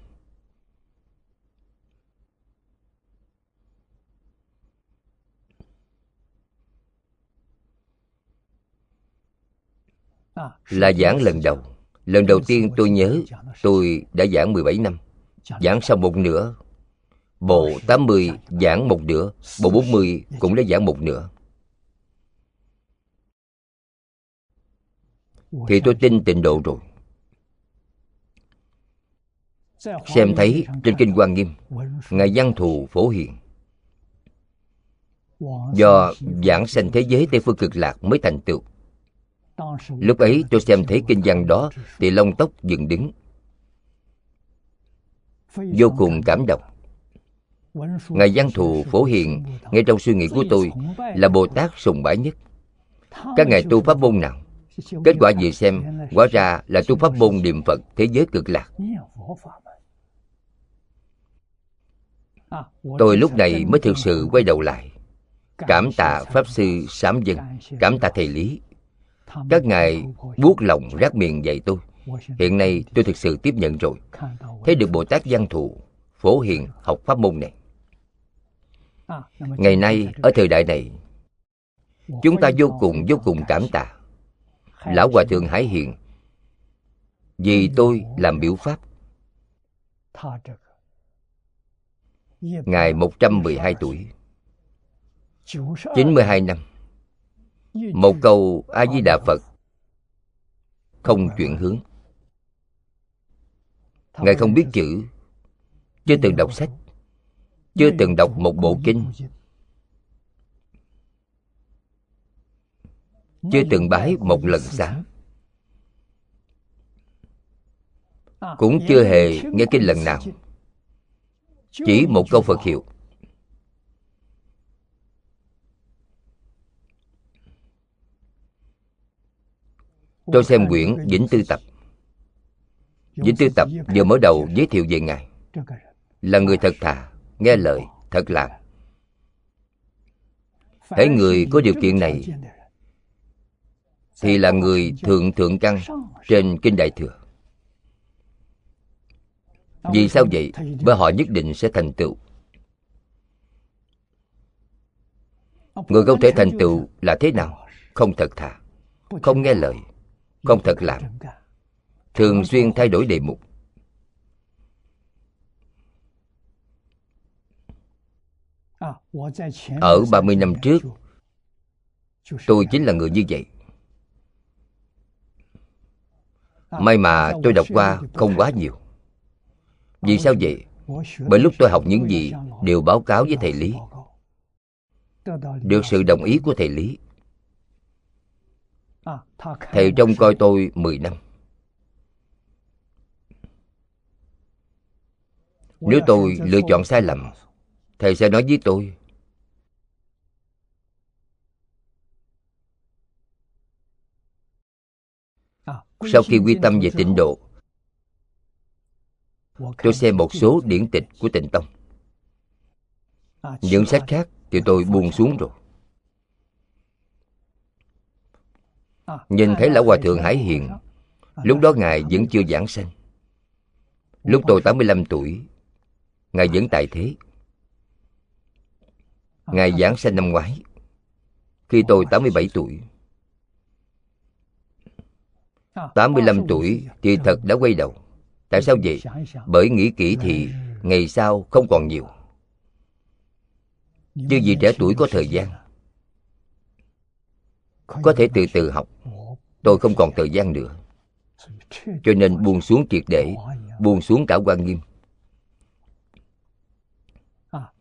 Là giảng lần đầu. Lần đầu tiên tôi nhớ tôi đã giảng mười bảy năm. Giảng xong một nửa. Bộ tám mươi giảng một nửa. Bộ bốn mươi cũng đã giảng một nửa. Thì tôi tin tịnh độ rồi. Xem thấy trên kinh Hoa Nghiêm, Ngài Văn Thù Phổ Hiền do giảng sanh thế giới Tây Phương Cực Lạc mới thành tựu. Lúc ấy tôi xem thấy kinh văn đó thì lông tóc dựng đứng, vô cùng cảm động. Ngài Văn Thù Phổ Hiền ngay trong suy nghĩ của tôi là Bồ Tát sùng bái nhất. Các ngài tu pháp môn nào? Kết quả gì xem, hóa ra là tu pháp môn niệm Phật thế giới Cực Lạc. Tôi lúc này mới thực sự quay đầu lại, cảm tạ Pháp Sư Sám Dân, cảm tạ Thầy Lý. Các ngài buốt lòng rát miệng dạy tôi. Hiện nay tôi thực sự tiếp nhận rồi, thấy được Bồ Tát Văn Thù Phổ Hiền học pháp môn này. Ngày nay ở thời đại này, chúng ta vô cùng vô cùng cảm tạ Lão Hòa Thượng Hải Hiền vì tôi làm biểu pháp. Ngài một trăm mười hai tuổi, chín mươi hai năm. Một câu A Di Đà Phật không chuyển hướng. Ngài không biết chữ, chưa từng đọc sách, chưa từng đọc một bộ kinh, chưa từng bái một lần sám, cũng chưa hề nghe kinh lần nào. Chỉ một câu Phật hiệu. Tôi xem quyển Vĩnh Tư Tập. Vĩnh Tư Tập vừa mở đầu giới thiệu về Ngài là người thật thà, nghe lời, thật làm. Hễ người có điều kiện này thì là người thượng thượng căn trên Kinh Đại Thừa. Vì sao vậy? Bởi họ nhất định sẽ thành tựu. Người không thể thành tựu là thế nào? Không thật thà, không nghe lời, không thật làm, thường xuyên thay đổi đề mục. Ở ba mươi năm trước, tôi chính là người như vậy. May mà tôi đọc qua không quá nhiều. Vì sao vậy? Bởi lúc tôi học những gì đều báo cáo với Thầy Lý, được sự đồng ý của Thầy Lý. Thầy trông coi tôi mười năm. Nếu tôi lựa chọn sai lầm, Thầy sẽ nói với tôi. Sau khi quy tâm về tịnh độ, tôi xem một số điển tịch của Tịnh Tông. Những sách khác thì tôi buông xuống rồi. Nhìn thấy Lão Hòa Thượng Hải Hiền, lúc đó Ngài vẫn chưa giảng sanh. Lúc tôi tám mươi lăm tuổi, Ngài vẫn tại thế. Ngài giảng sanh năm ngoái, khi tôi tám mươi bảy tuổi. tám mươi lăm tuổi thì thật đã quay đầu. Tại sao vậy? Bởi nghĩ kỹ thì ngày sau không còn nhiều. Chứ vì trẻ tuổi có thời gian, có thể từ từ học. Tôi không còn thời gian nữa, cho nên buông xuống triệt để, buông xuống cả Hoa Nghiêm.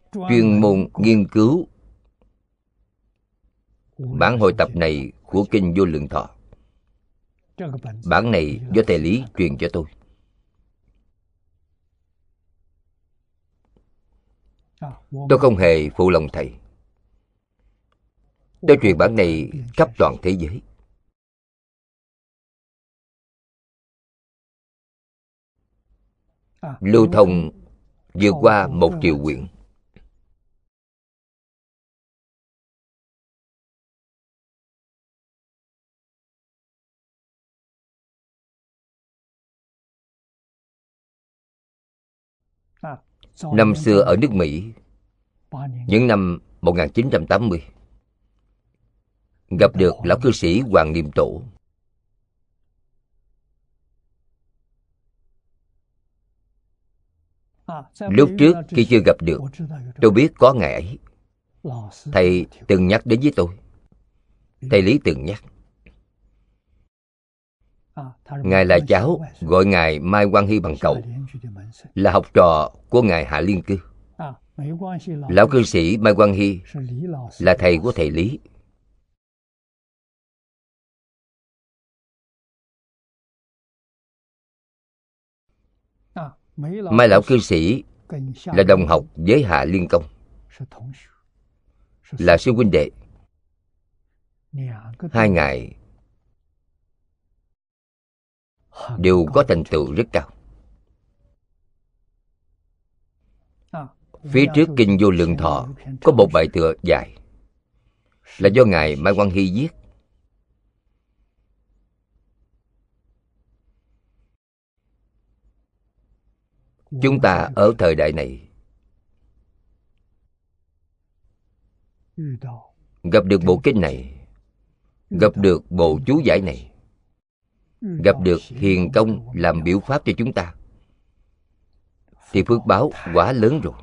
chuyên môn nghiên cứu bản hội tập này của Kinh Vô Lượng Thọ. Bản này do thầy Lý truyền cho tôi. Tôi không hề phụ lòng thầy. Tôi truyền bản này khắp toàn thế giới. Lưu thông vượt qua một triệu quyển. Năm xưa ở nước Mỹ, những năm một nghìn chín trăm tám mươi, gặp được lão cư sĩ Hoàng Niệm Tổ. Lúc trước khi chưa gặp được, tôi biết có ngày ấy. Thầy từng nhắc đến với tôi. Thầy Lý từng nhắc. Ngài là cháu, gọi Ngài Mai Quang Hy bằng cậu, là học trò của Ngài Hạ Liên Cư. Lão cư sĩ Mai Quang Hy là thầy của thầy Lý. Mai lão cư sĩ là đồng học với Hạ Liên Công, là sư huynh đệ. Hai ngài đều có thành tựu rất cao. Phía trước Kinh Vô Lượng Thọ có một bài tựa dài, là do Ngài Mai Quang Hy viết. Chúng ta ở thời đại này gặp được bộ kinh này, gặp được bộ chú giải này, gặp được hiền công làm biểu pháp cho chúng ta, thì phước báo quá lớn rồi.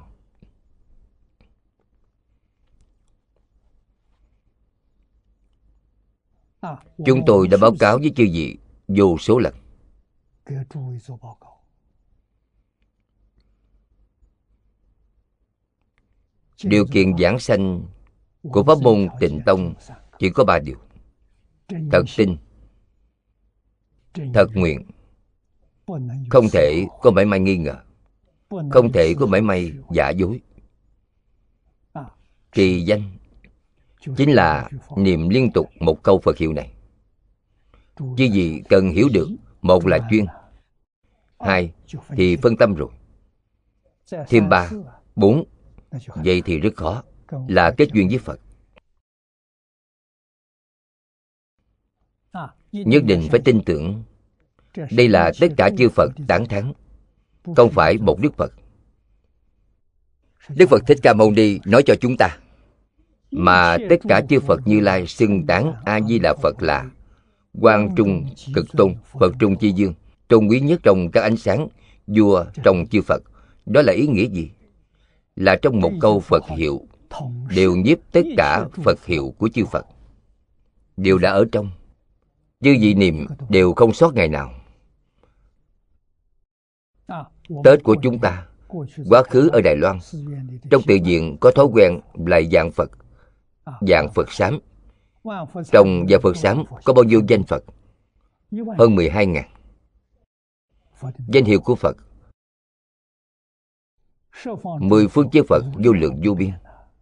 Chúng tôi đã báo cáo với chư vị vô số lần. Điều kiện giảng sanh của pháp môn Tịnh Tông chỉ có ba điều: thật tin, thật nguyện, không thể có mảy may nghi ngờ, không thể có mảy may giả dối. Trì danh chính là niệm liên tục một câu Phật hiệu này. Chứ gì cần hiểu được, một là chuyên, hai thì phân tâm rồi, thêm ba, bốn, vậy thì rất khó, là kết duyên với Phật. Nhất định phải tin tưởng đây là tất cả chư Phật tán thán, không phải một Đức Phật. Đức Phật Thích Ca Mâu Ni nói cho chúng ta, mà tất cả chư Phật Như Lai xưng tán A Di Đà Phật là Quang Trung Cực Tôn, Phật Trung Chi Dương, tôn quý nhất trong các ánh sáng, vua trong chư Phật. Đó là ý nghĩa gì? Là trong một câu Phật hiệu đều nhiếp tất cả Phật hiệu của chư Phật, đều đã ở trong. Chư vị niệm đều không sót ngày nào. Tết của chúng ta, quá khứ ở Đài Loan, trong tự viện có thói quen lại dạng Phật, dạng Phật Sám. Trong dạng Phật Sám có bao nhiêu danh Phật? Hơn mười hai ngàn. Danh hiệu của Phật, mười phương chư Phật vô lượng vô biên.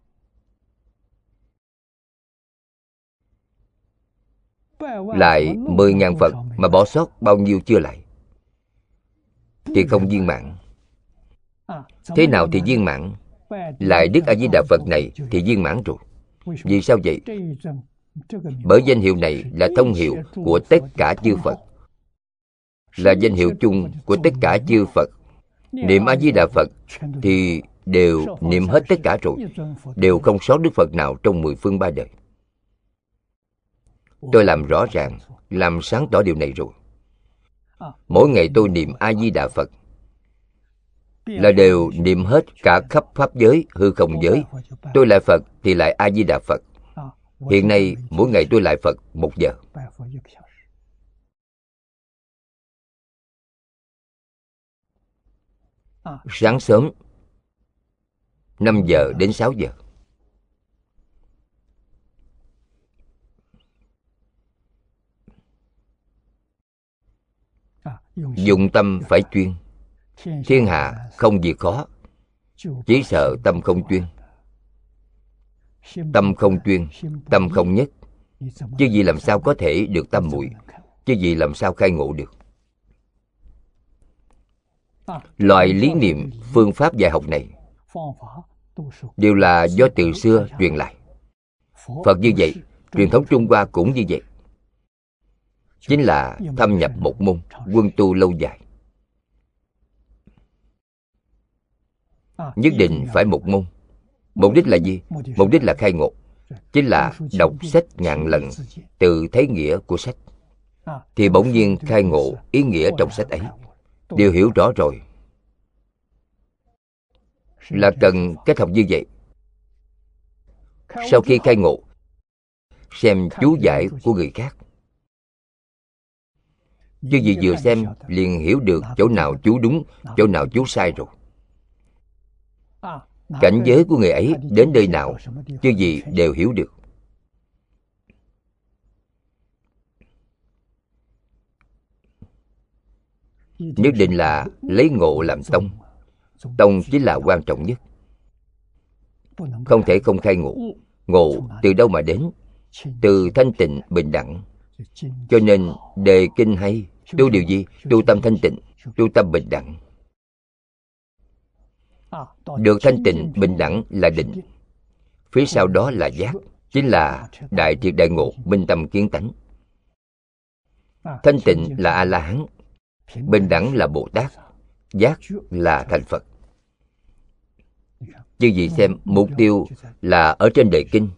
Lại mười ngàn Phật mà bỏ sót bao nhiêu chưa lại, thì không viên mãn. Thế nào thì viên mãn? Lại Đức A Di Đà Phật này thì viên mãn rồi. Vì sao vậy? Bởi danh hiệu này là thông hiệu của tất cả chư Phật, là danh hiệu chung của tất cả chư Phật. Niệm A Di Đà Phật thì đều niệm hết tất cả rồi, đều không sót Đức Phật nào trong mười phương ba đời. Tôi làm rõ ràng, làm sáng tỏ điều này rồi. Mỗi ngày tôi niệm A Di Đà Phật là đều niệm hết cả khắp pháp giới, hư không giới. Tôi lại Phật thì lại A Di Đà Phật. Hiện nay mỗi ngày tôi lại Phật một giờ. Sáng sớm năm giờ đến sáu giờ. Dụng tâm phải chuyên. Thiên hạ không việc khó, chỉ sợ tâm không chuyên. Tâm không chuyên, tâm không nhất, chứ gì làm sao có thể được tâm muội, chứ gì làm sao khai ngộ được. Loại lý niệm, phương pháp dạy học này đều là do từ xưa truyền lại. Phật như vậy, truyền thống Trung Hoa cũng như vậy. Chính là thâm nhập một môn, quân tu lâu dài. Nhất định phải một môn. Mục đích là gì? Mục đích là khai ngộ. Chính là đọc sách ngàn lần, từ thấy nghĩa của sách, thì bỗng nhiên khai ngộ ý nghĩa trong sách ấy. Đều hiểu rõ rồi, là cần kết hợp như vậy. Sau khi khai ngộ, xem chú giải của người khác, chứ gì vừa xem liền hiểu được chỗ nào chú đúng, chỗ nào chú sai rồi. Cảnh giới của người ấy đến nơi nào, chứ gì đều hiểu được. Nhất định là lấy ngộ làm tông. Tông chính là quan trọng nhất. Không thể không khai ngộ. Ngộ từ đâu mà đến? Từ thanh tịnh bình đẳng. Cho nên đề kinh hay, tu điều gì? Tu tâm thanh tịnh, tu tâm bình đẳng. Được thanh tịnh bình đẳng là định, phía sau đó là giác, chính là đại triệt đại ngộ, minh tâm kiến tánh. Thanh tịnh là A-la-hán, bình đẳng là Bồ Tát, giác là thành Phật. Chứ gì xem mục tiêu là ở trên đề kinh,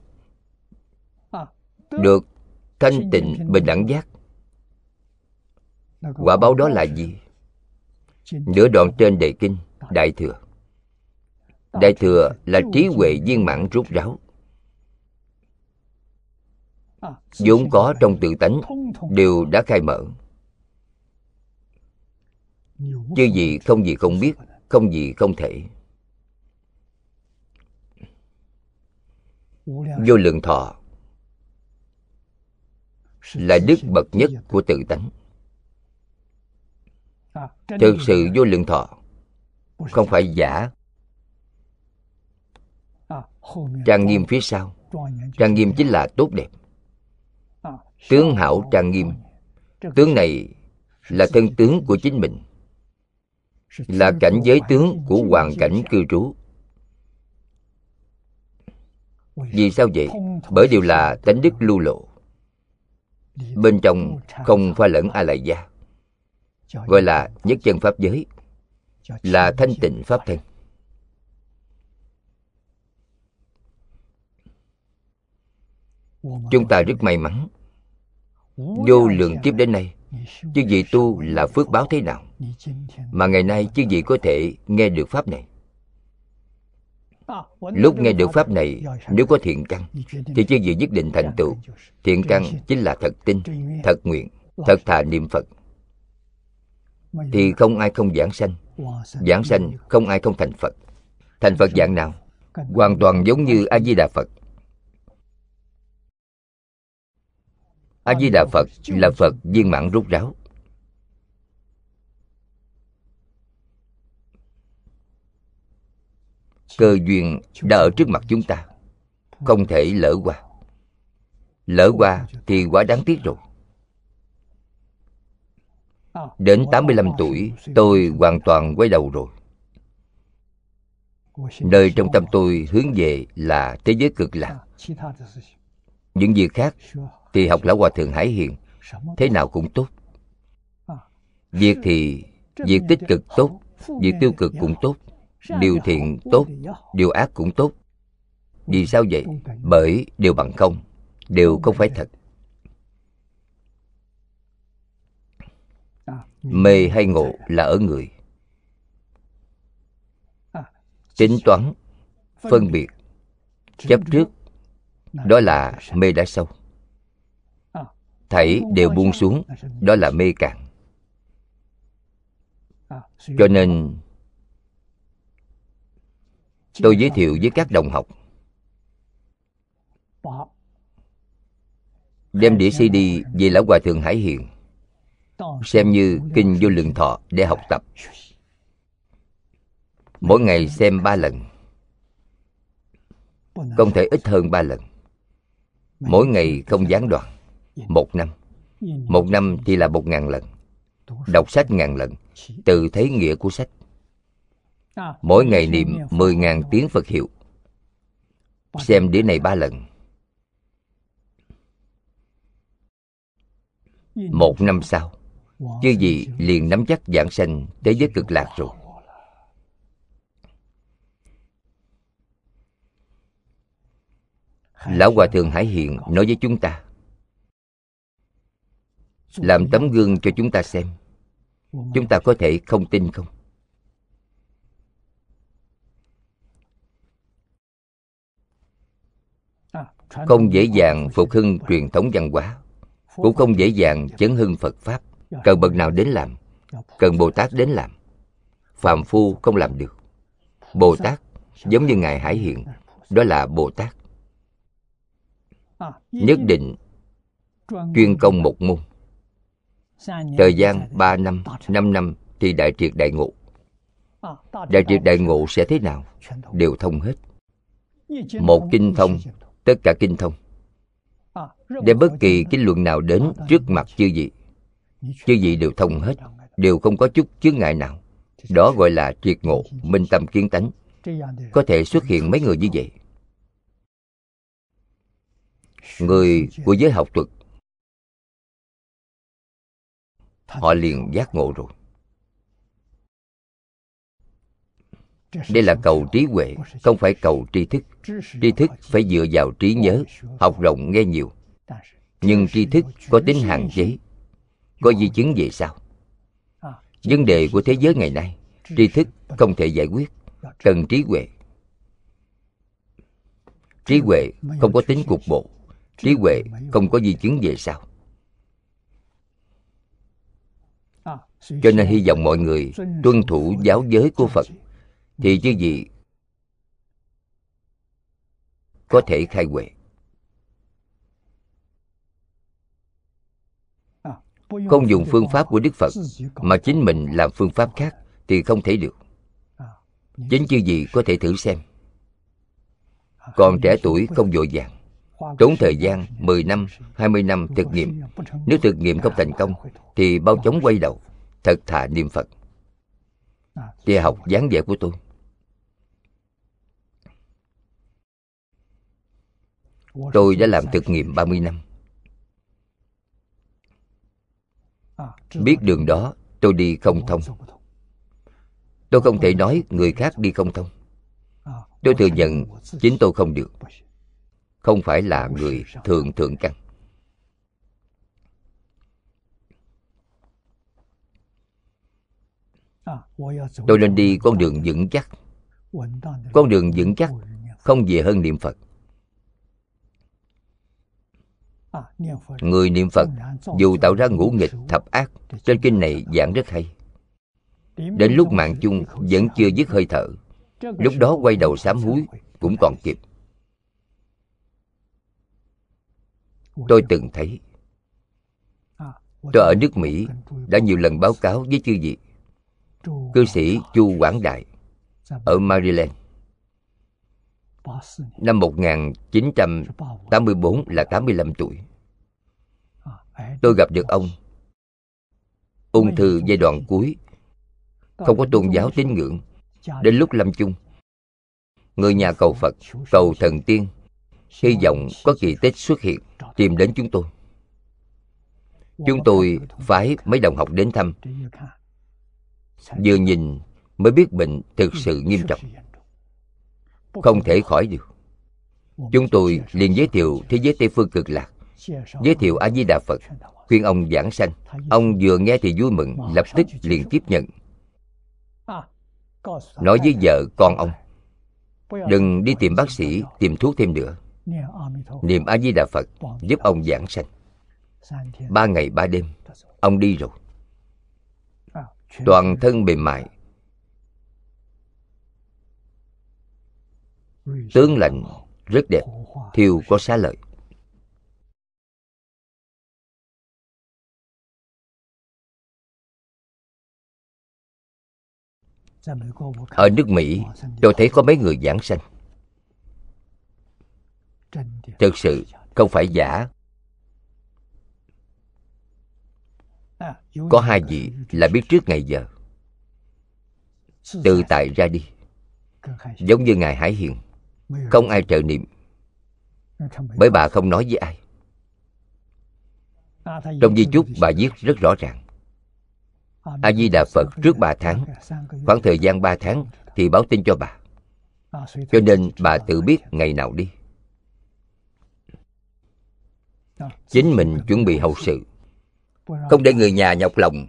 được thanh tịnh bình đẳng giác. Quả báo đó là gì? Nửa đoạn trên đề kinh Đại Thừa. Đại Thừa là trí huệ viên mãn rốt ráo, vốn có trong tự tánh, đều đã khai mở. Chứ gì không gì không biết, không gì không thể. Vô lượng thọ là đức bậc nhất của tự tánh. Thực sự vô lượng thọ, không phải giả. Trang nghiêm phía sau. Trang nghiêm chính là tốt đẹp. Tướng hảo trang nghiêm. Tướng này là thân tướng của chính mình, là cảnh giới tướng của hoàn cảnh cư trú. Vì sao vậy? Bởi đều là tánh đức lưu lộ, bên trong không pha lẫn a lại gia, gọi là nhất chân pháp giới, là thanh tịnh pháp thân. Chúng ta rất may mắn, vô lượng kiếp đến nay, chứ vị tu là phước báo thế nào mà ngày nay chứ vị có thể nghe được pháp này. Lúc nghe được pháp này, nếu có thiện căn thì chứ vị nhất định thành tựu. Thiện căn chính là thật tin, thật nguyện, thật thà niệm Phật, thì không ai không giảng sanh. Giảng sanh không ai không thành Phật. Thành Phật dạng nào? Hoàn toàn giống như A Di Đà Phật. A Di Đà Phật là Phật viên mãn rốt ráo. Cơ duyên đã ở trước mặt chúng ta, không thể lỡ qua. Lỡ qua thì quá đáng tiếc rồi. Đến tám mươi lăm tuổi, tôi hoàn toàn quay đầu rồi. Nơi trong tâm tôi hướng về là thế giới cực lạc. Những việc khác thì học Lão Hòa Thượng Hải Hiền, thế nào cũng tốt. Việc thì việc tích cực tốt, việc tiêu cực cũng tốt, điều thiện tốt, điều ác cũng tốt. Vì sao vậy? Bởi đều bằng không, đều không phải thật. Mê hay ngộ là ở người. Tính toán, phân biệt, chấp trước, đó là mê đã sâu. Thảy đều buông xuống, đó là mê cạn. tôi giới thiệu với các đồng học, đem đĩa xê đê về Lão Hòa Thượng Hải Hiền, xem như Kinh Vô Lượng Thọ để học tập. Mỗi ngày xem ba lần, không thể ít hơn ba lần. Mỗi ngày không gián đoạn. Một năm, một năm thì là một ngàn lần. Đọc sách ngàn lần, tự thấy nghĩa của sách. Mỗi ngày niệm mười ngàn tiếng Phật hiệu. Xem đĩa này ba lần. Một năm sau, chư vị liền nắm chắc vãng sanh thế giới cực lạc rồi. Lão Hòa Thượng Hải Hiền nói với chúng ta, làm tấm gương cho chúng ta xem. Chúng ta có thể không tin không? Không dễ dàng phục hưng truyền thống văn hóa, cũng không dễ dàng chấn hưng Phật Pháp. Cần bậc nào đến làm? Cần Bồ Tát đến làm. Phàm phu không làm được. Bồ Tát giống như Ngài Hải Hiện, đó là Bồ Tát. Nhất định chuyên công một môn. Thời gian ba năm, năm năm thì đại triệt đại ngộ. Đại triệt đại ngộ sẽ thế nào? Đều thông hết. Một kinh thông, tất cả kinh thông. Đem bất kỳ kinh luận nào đến trước mặt chư vị, chư vị đều thông hết, đều không có chút chướng ngại nào. Đó gọi là triệt ngộ, minh tâm kiến tánh. Có thể xuất hiện mấy người như vậy. Người của giới học thuật, họ liền giác ngộ rồi. Đây là cầu trí huệ, không phải cầu tri thức. Tri thức phải dựa vào trí nhớ, học rộng nghe nhiều. Nhưng tri thức có tính hạn chế, có di chứng về sau. Vấn đề của thế giới ngày nay, tri thức không thể giải quyết, cần trí huệ. Trí huệ không có tính cục bộ, trí huệ không có di chứng về sau. Cho nên hy vọng mọi người tuân thủ giáo giới của Phật, thì chư vị có thể khai huệ. Không dùng phương pháp của Đức Phật mà chính mình làm phương pháp khác thì không thể được. Chính chư vị có thể thử xem. Còn trẻ tuổi không vội vàng, tốn thời gian mười năm, hai mươi năm thực nghiệm. Nếu thực nghiệm không thành công thì bao chóng quay đầu, thật thà niệm Phật. Thì học dáng vẻ của tôi. Tôi đã làm thực nghiệm ba mươi năm. Biết đường đó tôi đi không thông. Tôi không thể nói người khác đi không thông. Tôi thừa nhận chính tôi không được. Không phải là người thường thượng căn. Tôi nên đi con đường vững chắc. Con đường vững chắc không về hơn niệm Phật. Người niệm Phật dù tạo ra ngũ nghịch thập ác, trên kinh này giảng rất hay. Đến lúc mạng chung vẫn chưa dứt hơi thở, lúc đó quay đầu sám hối cũng còn kịp. Tôi từng thấy. Tôi ở nước Mỹ đã nhiều lần báo cáo với chư vị. Cư sĩ Chu Quảng Đại ở Maryland, năm một nghìn chín trăm tám mươi tư là tám mươi lăm tuổi. Tôi gặp được ông. Ung thư giai đoạn cuối, không có tôn giáo tín ngưỡng. Đến lúc lâm chung, người nhà cầu Phật, cầu thần tiên, hy vọng có kỳ tích xuất hiện, tìm đến chúng tôi. Chúng tôi phái mấy đồng học đến thăm. Vừa nhìn mới biết bệnh thực sự nghiêm trọng, không thể khỏi được. Chúng tôi liền giới thiệu thế giới Tây Phương Cực Lạc, giới thiệu A Di Đà Phật, khuyên ông giảng sanh. Ông vừa nghe thì vui mừng, lập tức liền tiếp nhận. Nói với vợ con ông, đừng đi tìm bác sĩ, tìm thuốc thêm nữa. Niệm A Di Đà Phật giúp ông giảng sanh. Ba ngày ba đêm, ông đi rồi. Toàn thân mềm mại, tướng lạnh, rất đẹp, thiêu có xá lợi. Ở nước Mỹ, tôi thấy có mấy người giảng sanh. Thực sự không phải giả. Có hai vị là biết trước ngày giờ, tự tại ra đi. Giống như Ngài Hải Hiền, không ai trợ niệm, bởi bà không nói với ai. Trong di chúc bà viết rất rõ ràng: A Di Đà Phật trước ba tháng, khoảng thời gian ba tháng thì báo tin cho bà, cho nên bà tự biết ngày nào đi. Chính mình chuẩn bị hậu sự, không để người nhà nhọc lòng.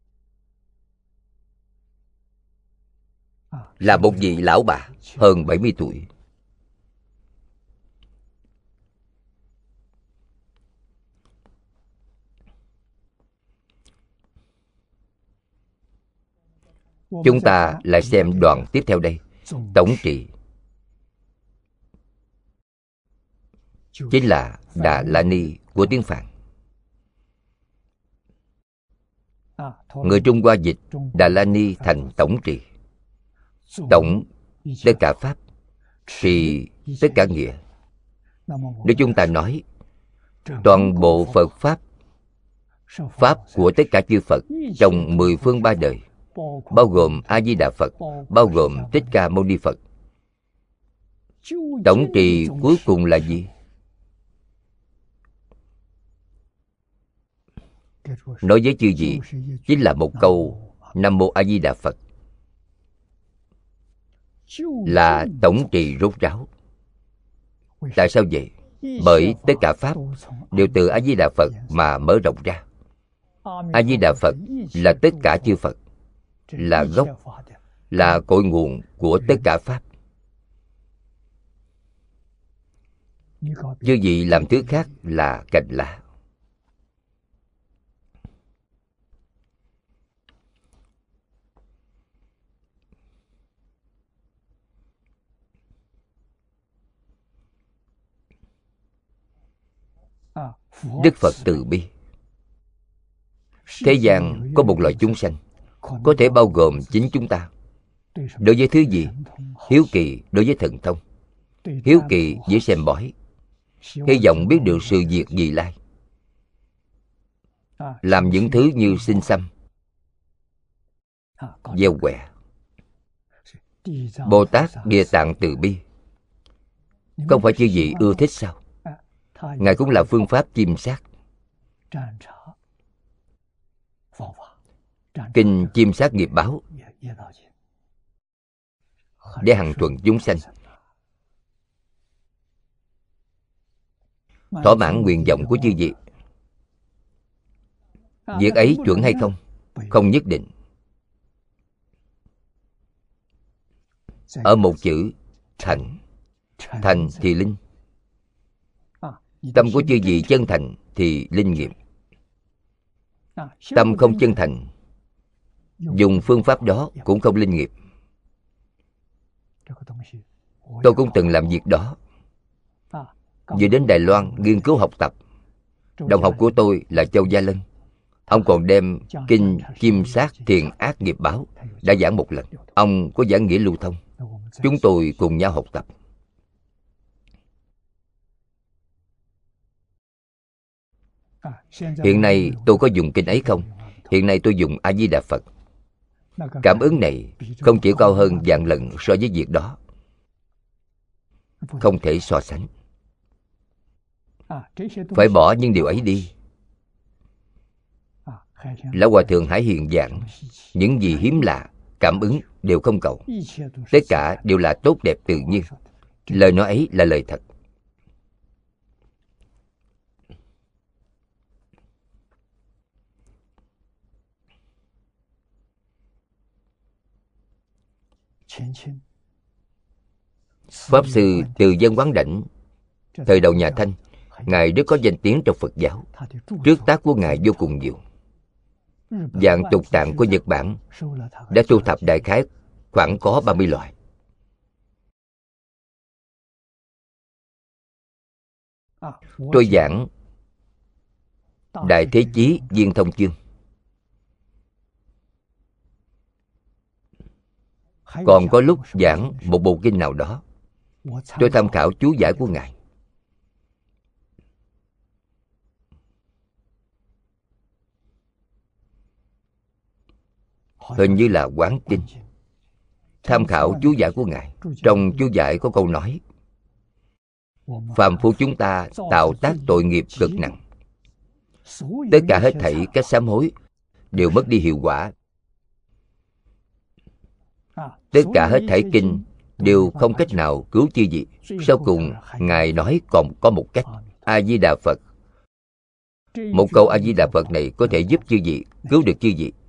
Là một vị lão bà hơn bảy mươi tuổi. Chúng ta lại xem đoạn tiếp theo đây. Tổng trị chính là Đà La Ni của tiếng Phạn. Người Trung Hoa dịch Đà La Ni thành tổng trì. Tổng tất cả pháp, trì tất cả nghĩa. Nếu chúng ta nói toàn bộ Phật Pháp, Pháp của tất cả chư Phật trong mười phương ba đời, bao gồm A Di Đà Phật, bao gồm Thích Ca Mâu Ni Phật, tổng trì cuối cùng là gì? Nói với chư vị chính là một câu Nam Mô A Di Đà Phật, là tổng trì rốt ráo. Tại sao vậy? Bởi tất cả pháp đều từ A Di Đà Phật mà mở rộng ra. A Di Đà Phật là tất cả chư Phật, là gốc, là cội nguồn của tất cả pháp. Chư vị làm thứ khác là cành lá. Đức Phật từ bi. Thế gian có một loại chúng sanh, có thể bao gồm chính chúng ta. Đối với thứ gì? Hiếu kỳ đối với thần thông, hiếu kỳ với xem bói, hy vọng biết được sự việc vị lai, làm những thứ như xin xăm, gieo quẻ. Bồ Tát Địa Tạng từ bi, không phải chư vị ưa thích sao? Ngài cũng là phương pháp chiêm sát. Kinh chiêm sát nghiệp báo để hằng thuận chúng sanh, thỏa mãn nguyện vọng của chư vị. Việc ấy chuẩn hay không? Không nhất định. Ở một chữ thành. Thành thì linh. Tâm của chư vị chân thành thì linh nghiệm. Tâm không chân thành, dùng phương pháp đó cũng không linh nghiệm. Tôi cũng từng làm việc đó. Vừa đến Đài Loan nghiên cứu học tập, đồng học của tôi là Châu Gia Lân. Ông còn đem kinh chiêm sát thiền ác nghiệp báo đã giảng một lần. Ông có giảng nghĩa lưu thông. Chúng tôi cùng nhau học tập. Hiện nay tôi có dùng kinh ấy không? Hiện nay tôi dùng A Di Đà Phật. Cảm ứng này không chỉ cao hơn vạn lần so với việc đó. Không thể so sánh. Phải bỏ những điều ấy đi. Lão Hòa Thượng Hải Hiền giảng, những gì hiếm lạ, cảm ứng đều không cầu. Tất cả đều là tốt đẹp tự nhiên. Lời nói ấy là lời thật. Pháp Sư Từ Dân Quán Đảnh, thời đầu nhà Thanh, Ngài rất có danh tiếng trong Phật giáo. Trước tác của Ngài vô cùng nhiều. Dạng tục tạng của Nhật Bản đã thu thập đại khái khoảng có ba mươi loại. Tôi giảng Đại Thế Chí Viên Thông Chương. Còn có lúc giảng một bộ kinh nào đó, tôi tham khảo chú giải của Ngài. Hình như là Quán Kinh. Tham khảo chú giải của Ngài. Trong chú giải có câu nói: phàm phu chúng ta tạo tác tội nghiệp cực nặng, tất cả hết thảy cách sám hối đều mất đi hiệu quả. Tất cả hết thảy kinh đều không cách nào cứu chư vị. Sau cùng Ngài nói còn có một cách: A Di Đà Phật. Một câu A Di Đà Phật này có thể giúp chư vị, cứu được chư vị.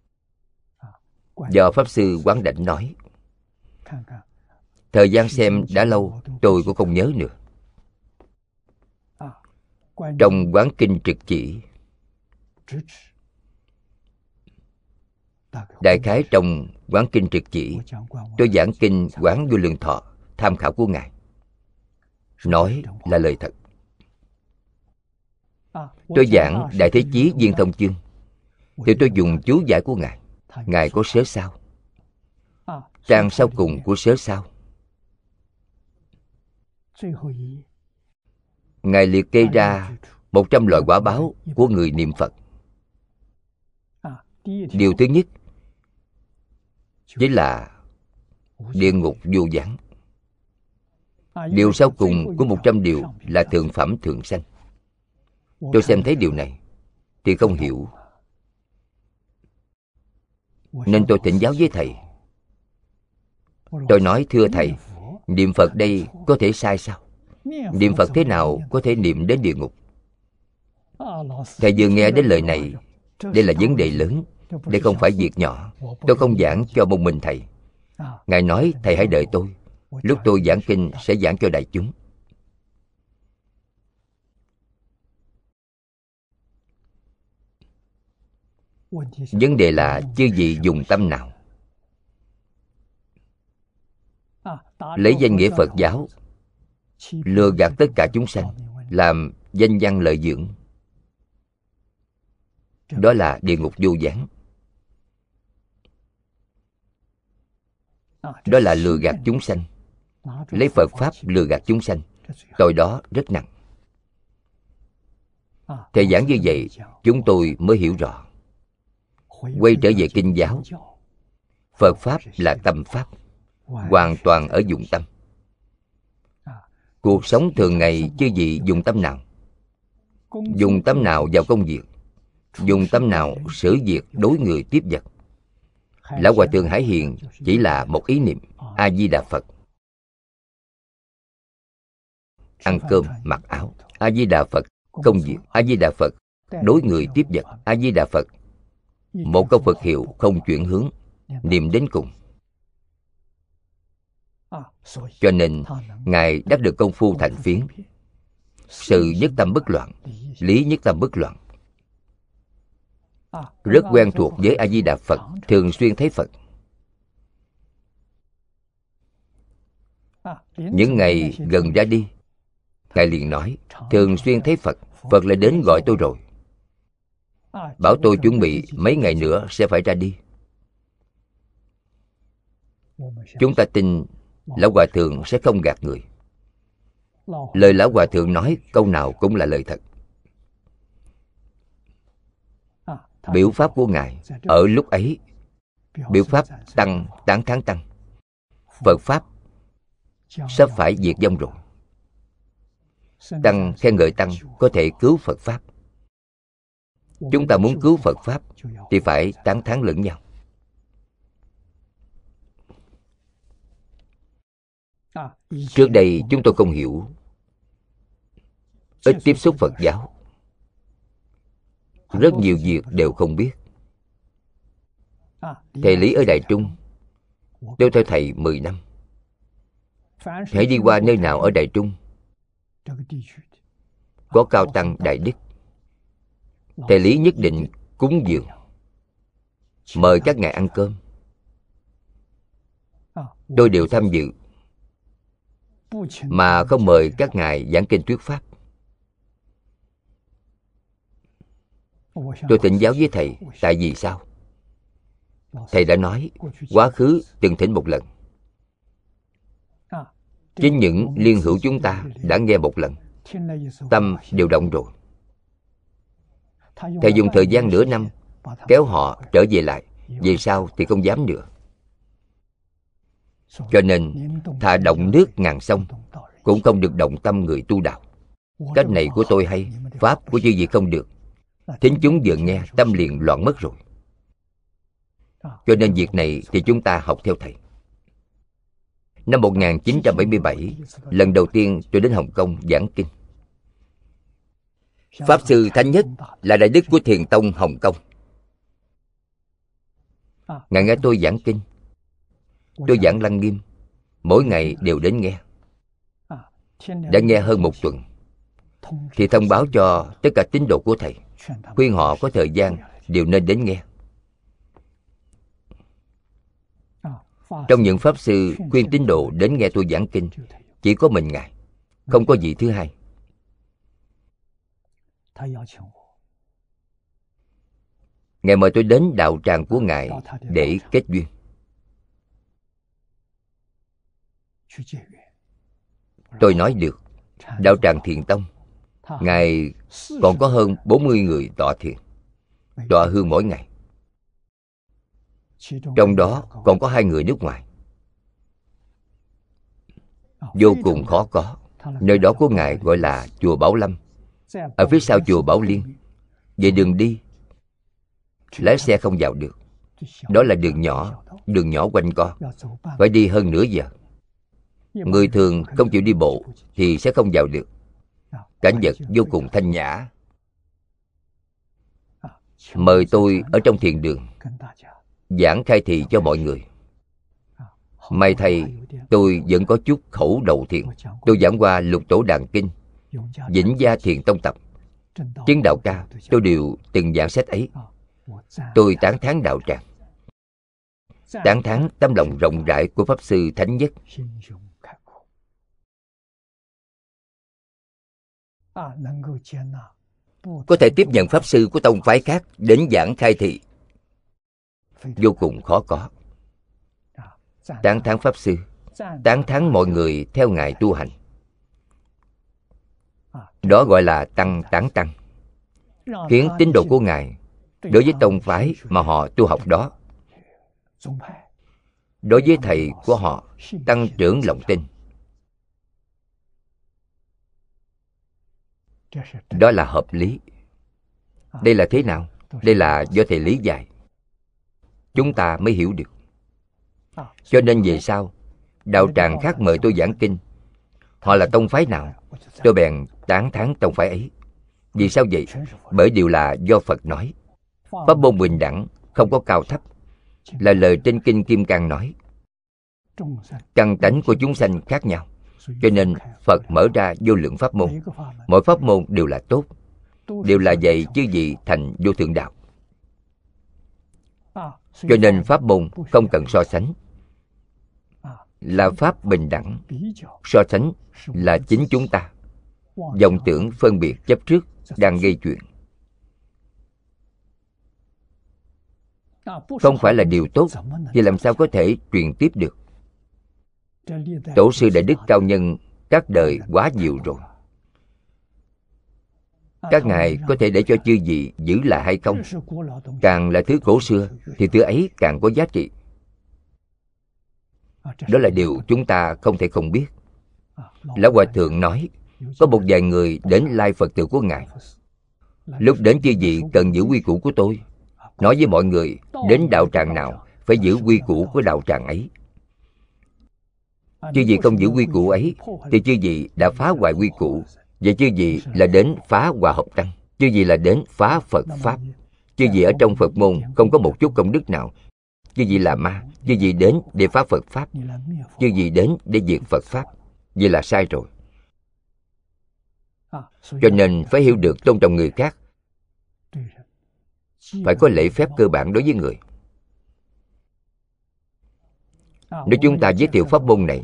Do Pháp Sư Quán Đảnh nói. Thời gian xem đã lâu, tôi cũng không nhớ nữa. Trong Quán Kinh Trực Chỉ, đại khái trong Quán Kinh Trực Chỉ, tôi giảng kinh Quán Vô Lượng Thọ, tham khảo của Ngài, nói là lời thật. Tôi giảng Đại Thế Chí Viên Thông Chương thì tôi dùng chú giải của Ngài. Ngài có sớ sao. Trang sau cùng của sớ sao, Ngài liệt kê ra một trăm loại quả báo của người niệm Phật. Điều thứ nhất chính là địa ngục vô gián. Điều sau cùng của một trăm điều là thượng phẩm thượng sanh. Tôi xem thấy điều này thì không hiểu, nên tôi thỉnh giáo với thầy. Tôi nói: thưa thầy, niệm Phật đây có thể sai sao? Niệm Phật thế nào có thể niệm đến địa ngục? Thầy vừa nghe đến lời này, đây là vấn đề lớn, đây không phải việc nhỏ. Tôi không giảng cho một mình thầy. Ngài nói thầy hãy đợi tôi, lúc tôi giảng kinh sẽ giảng cho đại chúng. Vấn đề là chư vị dùng tâm nào? Lấy danh nghĩa Phật giáo lừa gạt tất cả chúng sanh, làm danh văn lợi dưỡng, đó là địa ngục vô gián. Đó là lừa gạt chúng sanh. Lấy Phật Pháp lừa gạt chúng sanh, tội đó rất nặng. Thầy giảng như vậy, chúng tôi mới hiểu rõ. Quay trở về kinh giáo, Phật Pháp là tâm Pháp, hoàn toàn ở dụng tâm. Cuộc sống thường ngày chư vị dùng tâm nào? Dùng tâm nào vào công việc? Dùng tâm nào xử việc đối người tiếp vật? Lão Hòa Thượng Hải Hiền chỉ là một ý niệm: A Di Đà Phật. Ăn cơm, mặc áo, A Di Đà Phật. Công việc, A Di Đà Phật. Đối người tiếp vật, A Di Đà Phật. Một câu Phật hiệu không chuyển hướng, niệm đến cùng. Cho nên Ngài đắc được công phu thành phiến. Sự nhất tâm bất loạn, lý nhất tâm bất loạn. Rất quen thuộc với A Di Đà Phật, thường xuyên thấy Phật. Những ngày gần ra đi, Ngài liền nói: thường xuyên thấy Phật. Phật lại đến gọi tôi rồi, bảo tôi chuẩn bị mấy ngày nữa sẽ phải ra đi. Chúng ta tin Lão Hòa Thượng sẽ không gạt người. Lời Lão Hòa Thượng nói câu nào cũng là lời thật. Biểu pháp của Ngài ở lúc ấy, biểu pháp tăng tán thán tăng, Phật Pháp sắp phải diệt vong rồi. Tăng khen ngợi tăng có thể cứu Phật Pháp. Chúng ta muốn cứu Phật Pháp thì phải tán thán lẫn nhau. Trước đây chúng tôi không hiểu, ít tiếp xúc Phật giáo, rất nhiều việc đều không biết. Thầy lý ở Đài Trung, tôi theo thầy mười năm. Hãy đi qua nơi nào ở Đài Trung có cao tăng đại đức, thầy lý nhất định cúng dường, mời các ngài ăn cơm. Tôi đều tham dự, mà không mời các ngài giảng kinh thuyết pháp. Tôi thỉnh giáo với thầy, tại vì sao? Thầy đã nói, quá khứ từng thỉnh một lần. Chính những liên hữu chúng ta đã nghe một lần, tâm đều động rồi. Thầy dùng thời gian nửa năm kéo họ trở về lại, về sau thì không dám nữa. Cho nên thà động nước ngàn sông cũng không được động tâm người tu đạo. Cách này của tôi hay, pháp của chư vị không được. Thính chúng vừa nghe, tâm liền loạn mất rồi. Cho nên việc này thì chúng ta học theo thầy. Năm một nghìn chín trăm bảy mươi bảy, lần đầu tiên tôi đến Hồng Kông giảng kinh. Pháp sư Thánh Nhất là Đại Đức của Thiền Tông Hồng Kông. Ngài nghe tôi giảng kinh. Tôi giảng Lăng Nghiêm, mỗi ngày đều đến nghe. Đã nghe hơn một tuần thì thông báo cho tất cả tín đồ của thầy, khuyên họ có thời gian đều nên đến nghe. Trong những pháp sư khuyên tín đồ đến nghe tôi giảng kinh, chỉ có mình Ngài, không có vị thứ hai. Ngài mời tôi đến đạo tràng của Ngài để kết duyên. Tôi nói được. Đạo tràng Thiền Tông, Ngài còn có hơn bốn mươi người tọa thiền, tọa hương mỗi ngày. Trong đó còn có hai người nước ngoài. Vô cùng khó có. Nơi đó của Ngài gọi là chùa Bảo Lâm, ở phía sau chùa Bảo Liên. Về đường đi, lái xe không vào được. Đó là đường nhỏ, đường nhỏ quanh co, phải đi hơn nửa giờ. Người thường không chịu đi bộ thì sẽ không vào được. Cảnh vật vô cùng thanh nhã. Mời tôi ở trong thiền đường giảng khai thị cho mọi người. May thay, tôi vẫn có chút khẩu đầu thiền. Tôi giảng qua Lục Tổ Đàn Kinh, Vĩnh Gia Thiền Tông Tập, Chứng Đạo Ca. Tôi đều từng giảng sách ấy. Tôi tán thán đạo tràng, tán thán tấm lòng rộng rãi của Pháp Sư Thánh Nhất. Có thể tiếp nhận Pháp Sư của tông phái khác đến giảng khai thị, vô cùng khó có. Tán thán Pháp Sư, tán thán mọi người theo Ngài tu hành. Đó gọi là tăng tán tăng, khiến tín đồ của Ngài đối với tông phái mà họ tu học đó, đối với thầy của họ tăng trưởng lòng tin. Đó là hợp lý. Đây là thế nào? Đây là do thầy lý giải, chúng ta mới hiểu được. Cho nên về sau, đạo tràng khác mời tôi giảng kinh, họ là tông phái nào, tôi bèn tán thán tông phái ấy. Vì sao vậy? Bởi điều là do Phật nói. Pháp môn bình đẳng, không có cao thấp, là lời trên Kinh Kim Cang nói. Căn tánh của chúng sanh khác nhau, cho nên Phật mở ra vô lượng pháp môn. Mỗi pháp môn đều là tốt, đều là dạy chư vị thành vô thượng đạo. Cho nên pháp môn không cần so sánh, là pháp bình đẳng. So sánh là chính chúng ta vọng tưởng phân biệt chấp trước đang gây chuyện. Không phải là điều tốt thì làm sao có thể truyền tiếp được. Tổ sư Đại Đức Cao Nhân các đời quá nhiều rồi. Các ngài có thể để cho chư vị giữ lại hay không? Càng là thứ cổ xưa thì thứ ấy càng có giá trị. Đó là điều chúng ta không thể không biết. Lão Hòa Thượng nói, có một vài người đến lai Phật tử của Ngài. Lúc đến chư vị cần giữ quy củ của tôi. Nói với mọi người, đến đạo tràng nào phải giữ quy củ của đạo tràng ấy. Chư vị không giữ quy củ ấy thì chư vị đã phá hoại quy củ. Và chư vị là đến phá Hòa Hợp Tăng. Chư vị là đến phá Phật Pháp. Chư vị ở trong Phật môn không có một chút công đức nào. Chư vị là ma. Chư vị đến để phá Phật Pháp. Chư vị đến để diệt Phật Pháp. Vậy là sai rồi. Cho nên phải hiểu được tôn trọng người khác, phải có lễ phép cơ bản đối với người. Nếu chúng ta giới thiệu pháp môn này,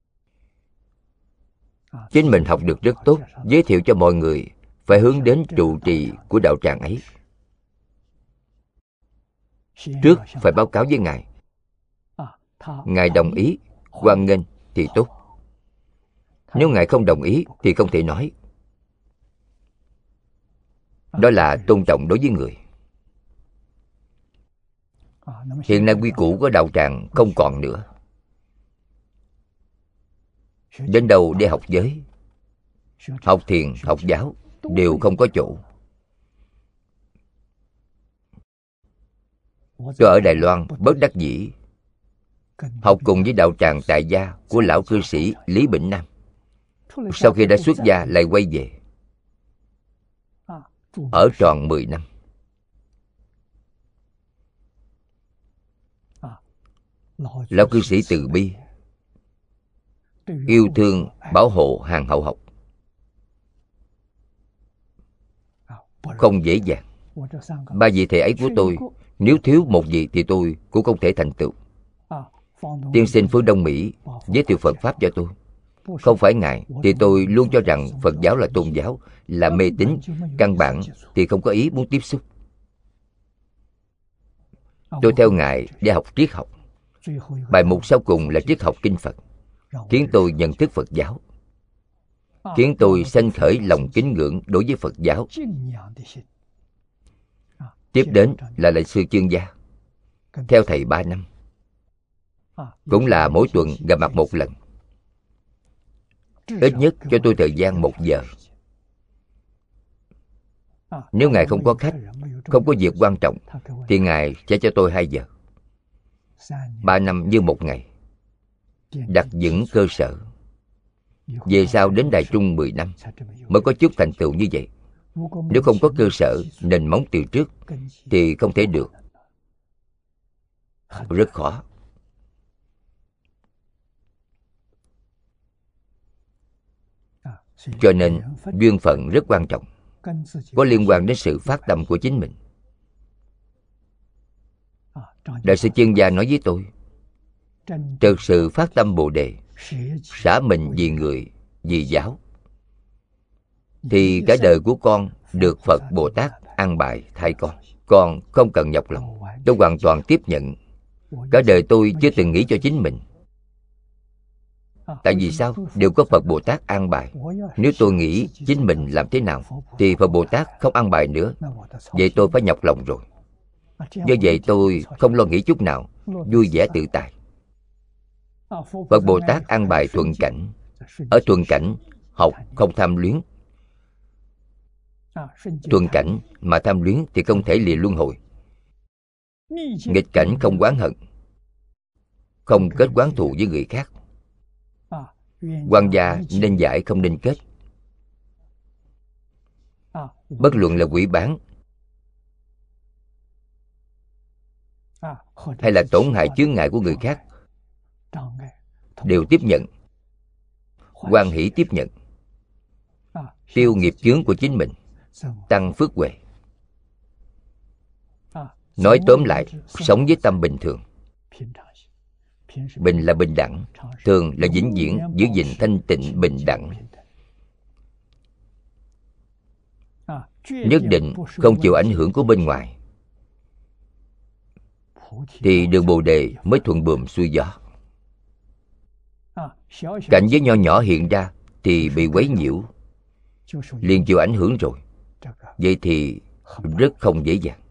chính mình học được rất tốt, giới thiệu cho mọi người, phải hướng đến trụ trì của đạo tràng ấy. trước phải báo cáo với Ngài. Ngài đồng ý, hoan nghênh thì tốt. Nếu Ngài không đồng ý thì không thể nói. Đó là tôn trọng đối với người. Hiện nay quy củ của đạo tràng không còn nữa. Đến đâu để học giới, học thiền, học giáo đều không có chỗ. Tôi ở Đài Loan bất đắc dĩ học cùng với đạo tràng tại gia của lão cư sĩ Lý Bỉnh Nam. Sau khi đã xuất gia lại quay về, ở tròn mười năm. Lão cư sĩ từ bi, yêu thương, bảo hộ hàng hậu học, không dễ dàng. Ba vị thầy ấy của tôi, nếu thiếu một vị thì tôi cũng không thể thành tựu. Tiên sinh Phương Đông Mỹ giới thiệu Phật Pháp cho tôi. Không phải Ngài thì tôi luôn cho rằng Phật giáo là tôn giáo, là mê tín, căn bản thì không có ý muốn tiếp xúc. Tôi theo Ngài để học triết học. Bài mục sau cùng là triết học kinh Phật, khiến tôi nhận thức Phật giáo, khiến tôi sanh khởi lòng kính ngưỡng đối với Phật giáo. Tiếp đến là lạy sư Chương Gia, theo thầy ba năm, cũng là mỗi tuần gặp mặt một lần. Ít nhất cho tôi thời gian một giờ. Nếu Ngài không có khách, không có việc quan trọng, thì Ngài sẽ cho tôi hai giờ. Ba năm như một ngày, đặt vững cơ sở. Về sau đến Đài Trung mười năm mới có chút thành tựu như vậy. Nếu không có cơ sở, nền móng từ trước thì không thể được. Rất khó. Cho nên duyên phận rất quan trọng, có liên quan đến sự phát tâm của chính mình. Đại sư Chương Gia nói với tôi, thực sự phát tâm Bồ Đề, xả mình vì người, vì giáo, thì cả đời của con được Phật Bồ Tát an bài thay con. Con không cần nhọc lòng. Tôi hoàn toàn tiếp nhận. Cả đời tôi chưa từng nghĩ cho chính mình. Tại vì sao? Đều có Phật Bồ Tát an bài. Nếu tôi nghĩ chính mình làm thế nào thì Phật Bồ Tát không an bài nữa. Vậy tôi phải nhọc lòng rồi. Do vậy tôi không lo nghĩ chút nào, vui vẻ tự tại. Phật Bồ Tát an bài thuận cảnh. Ở thuận cảnh học không tham luyến. Thuận cảnh mà tham luyến thì không thể lìa luân hồi. Nghịch cảnh không oán hận, không kết oán thù với người khác. Quan gia nên giải không nên kết. Bất luận là quỷ bán hay là tổn hại chướng ngại của người khác, đều tiếp nhận, hoan hỷ tiếp nhận, tiêu nghiệp chướng của chính mình, tăng phước huệ. Nói tóm lại, sống với tâm bình thường. Bình là bình đẳng, thường là vĩnh viễn giữ gìn thanh tịnh bình đẳng. Nhất định không chịu ảnh hưởng của bên ngoài, thì đường Bồ Đề mới thuận buồm xuôi gió. Cảnh giới nho nhỏ hiện ra thì bị quấy nhiễu, liền chịu ảnh hưởng rồi. Vậy thì rất không dễ dàng.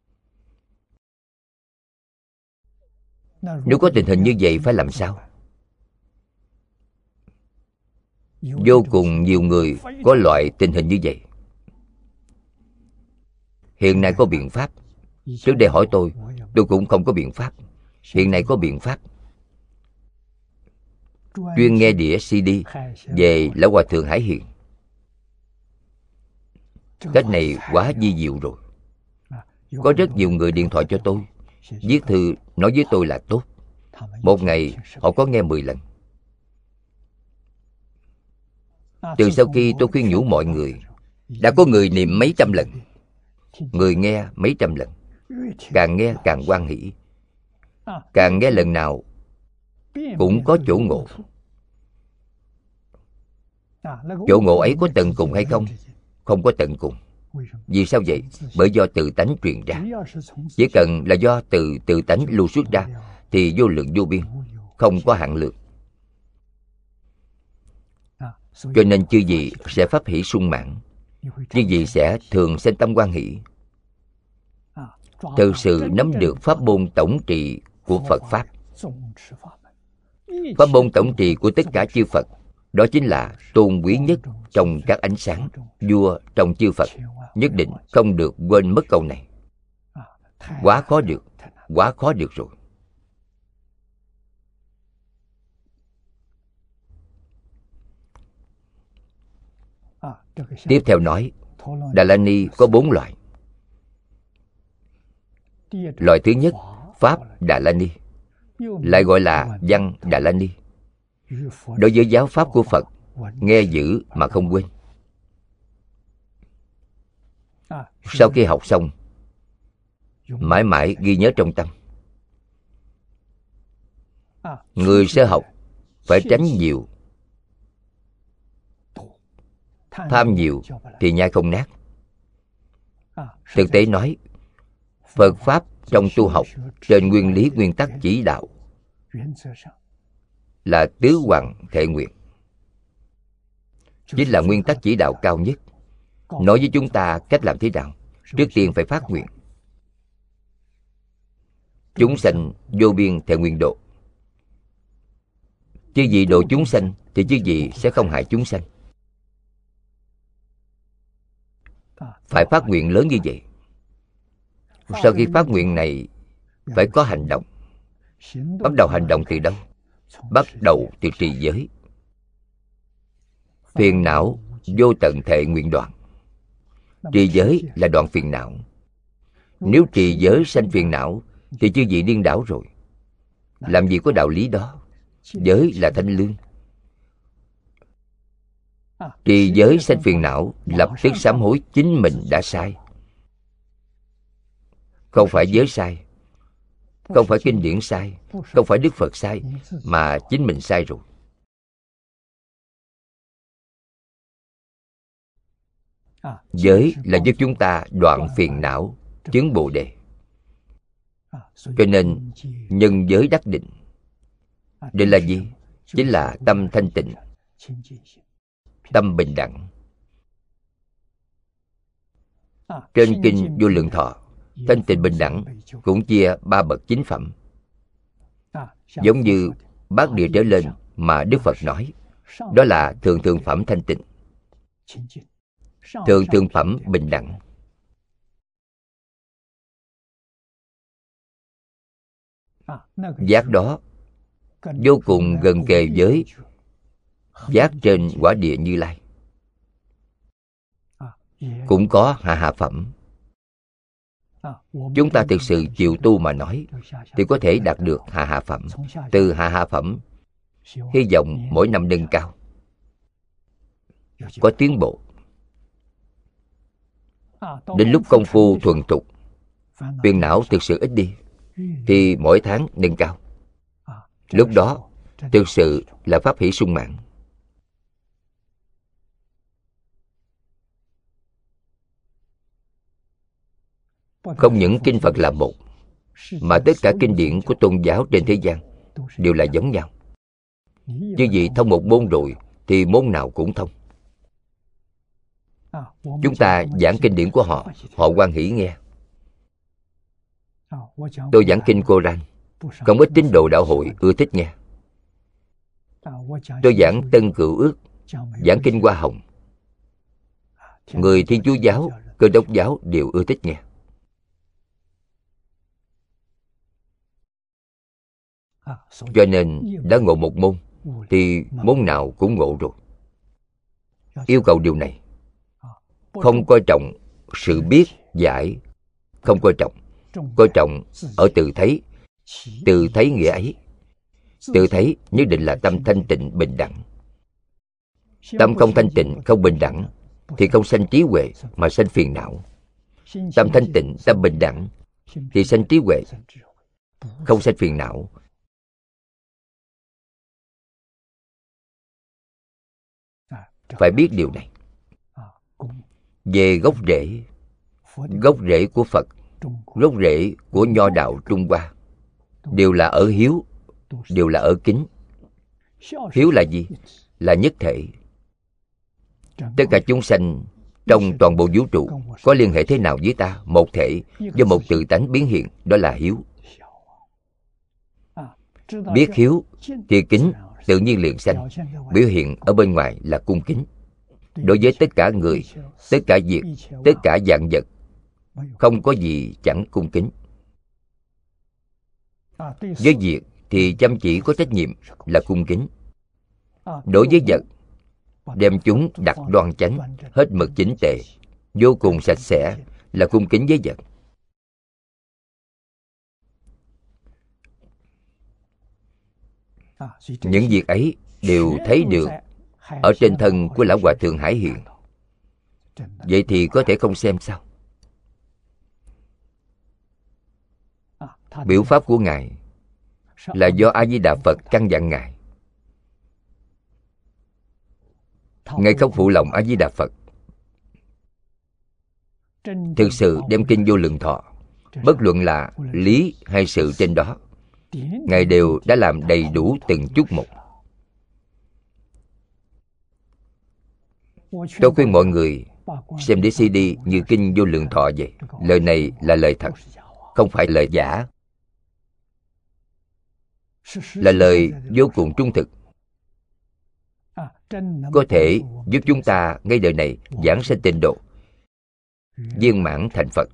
Nếu có tình hình như vậy phải làm sao? Vô cùng nhiều người có loại tình hình như vậy. Hiện nay có biện pháp. Trước đây hỏi tôi, tôi cũng không có biện pháp. Hiện nay có biện pháp. Chuyên nghe đĩa xê đê về Lão Hòa Thượng Hải Hiền. Cách này quá vi diệu rồi. Có rất nhiều người điện thoại cho tôi, viết thư nói với tôi là tốt. Một ngày họ có nghe mười lần. Từ sau khi tôi khuyên nhủ mọi người, đã có người niệm mấy trăm lần, người nghe mấy trăm lần. Càng nghe càng hoan hỷ, càng nghe lần nào cũng có chỗ ngộ. Chỗ ngộ ấy có tận cùng hay không? Không có tận cùng. Vì sao vậy? Bởi do tự tánh truyền ra. Chỉ cần là do từ tự tánh lưu xuất ra thì vô lượng vô biên, không có hạn lượng. Cho nên chư vị sẽ pháp hỷ sung mãn. Chư vị sẽ thường sinh tâm hoan hỷ, thực sự nắm được pháp môn tổng trị của Phật Pháp. Pháp môn tổng trị của tất cả chư Phật, đó chính là tôn quý nhất trong các ánh sáng, vua trong chư Phật. Nhất định không được quên mất câu này. Quá khó được, quá khó được rồi. Tiếp theo nói, Đà La Ni có bốn loại. Loại thứ nhất, Pháp Đà La Ni, lại gọi là Văn Đà La Ni. Đối với giáo pháp của Phật, nghe giữ mà không quên. Sau khi học xong, mãi mãi ghi nhớ trong tâm. Người sẽ học phải tránh nhiều. Tham nhiều thì nhai không nát. Thực tế nói, Phật Pháp trong tu học trên nguyên lý nguyên tắc chỉ đạo là tứ hoằng thệ nguyện, chính là nguyên tắc chỉ đạo cao nhất. Nói với chúng ta cách làm thế nào. Trước tiên phải phát nguyện. Chúng sanh vô biên thệ nguyện độ. Chư vị độ chúng sanh thì chư vị sẽ không hại chúng sanh. Phải phát nguyện lớn như vậy. Sau khi phát nguyện này, phải có hành động. Bắt đầu hành động từ đâu? Bắt đầu từ trì giới. Phiền não vô tận thệ nguyện đoạn. Trì giới là đoạn phiền não. Nếu trì giới sanh phiền não thì chư vị điên đảo rồi. Làm gì có đạo lý đó. Giới là thanh lương. Trì giới sanh phiền não, lập tức sám hối chính mình đã sai. Không phải giới sai, không phải kinh điển sai, không phải Đức Phật sai, mà chính mình sai rồi. Giới là giúp chúng ta đoạn phiền não, chứng Bồ Đề. Cho nên nhân giới đắc định. Định là gì? Chính là tâm thanh tịnh, tâm bình đẳng. Trên kinh Vô Lượng Thọ, thanh tịnh bình đẳng cũng chia ba bậc chính phẩm. Giống như bát địa trở lên mà Đức Phật nói, đó là thường thường phẩm thanh tịnh, thường thường phẩm bình đẳng. Giác đó vô cùng gần kề với giác trên quả địa Như Lai. Cũng có hạ hạ phẩm. Chúng ta thực sự chịu tu mà nói thì có thể đạt được hạ hạ phẩm. Từ hạ hạ phẩm, hy vọng mỗi năm nâng cao, có tiến bộ. Đến lúc công phu thuần thục, phiền não thực sự ít đi, thì mỗi tháng nâng cao. Lúc đó thực sự là pháp hỷ sung mãn. Không những kinh Phật là một, mà tất cả kinh điển của tôn giáo trên thế gian đều là giống nhau. Chứ gì thông một môn rồi thì môn nào cũng thông. Chúng ta giảng kinh điển của họ, họ hoan hỷ nghe. Tôi giảng kinh Cô-ranh, không ít tín đồ đạo hội ưa thích nghe. Tôi giảng Tân Cựu Ước, giảng kinh Hoa Hồng, người Thiên Chúa giáo, Cơ Đốc giáo đều ưa thích nghe. Cho nên đã ngộ một môn thì môn nào cũng ngộ rồi. Yêu cầu điều này. Không coi trọng sự biết, giải, không coi trọng. Coi trọng ở tự thấy. Tự thấy nghĩa ấy. Tự thấy nhất định là tâm thanh tịnh bình đẳng. Tâm không thanh tịnh, không bình đẳng thì không sanh trí huệ mà sanh phiền não. Tâm thanh tịnh, tâm bình đẳng thì sanh trí huệ, không sanh phiền não. Phải biết điều này. về gốc rễ. Gốc rễ của Phật, gốc rễ của Nho đạo Trung Hoa đều là ở hiếu, đều là ở kính. Hiếu là gì? Là nhất thể. Tất cả chúng sanh trong toàn bộ vũ trụ có liên hệ thế nào với ta? Một thể, do một tự tánh biến hiện, đó là hiếu. Biết hiếu thì kính tự nhiên liền sanh. Biểu hiện ở bên ngoài là cung kính. Đối với tất cả người, tất cả việc, tất cả vạn vật, không có gì chẳng cung kính. Với việc thì chăm chỉ có trách nhiệm là cung kính. Đối với vật, đem chúng đặt đoan chánh, hết mực chính tề, vô cùng sạch sẽ là cung kính với vật. Những việc ấy đều thấy được ở trên thân của Lão Hòa Thượng Hải Hiện. Vậy thì có thể không xem sao? Biểu pháp của Ngài là do A Di Đà Phật căn dặn Ngài. Ngài không phụ lòng A Di Đà Phật. Thực sự đem kinh Vô Lượng Thọ, bất luận là lý hay sự trên đó, Ngài đều đã làm đầy đủ từng chút một. Tôi khuyên mọi người xem đĩa xê đê như kinh Vô Lượng Thọ vậy. Lời này là lời thật, không phải lời giả, là lời vô cùng trung thực, có thể giúp chúng ta ngay đời này giảng sanh tịnh độ, viên mãn thành Phật.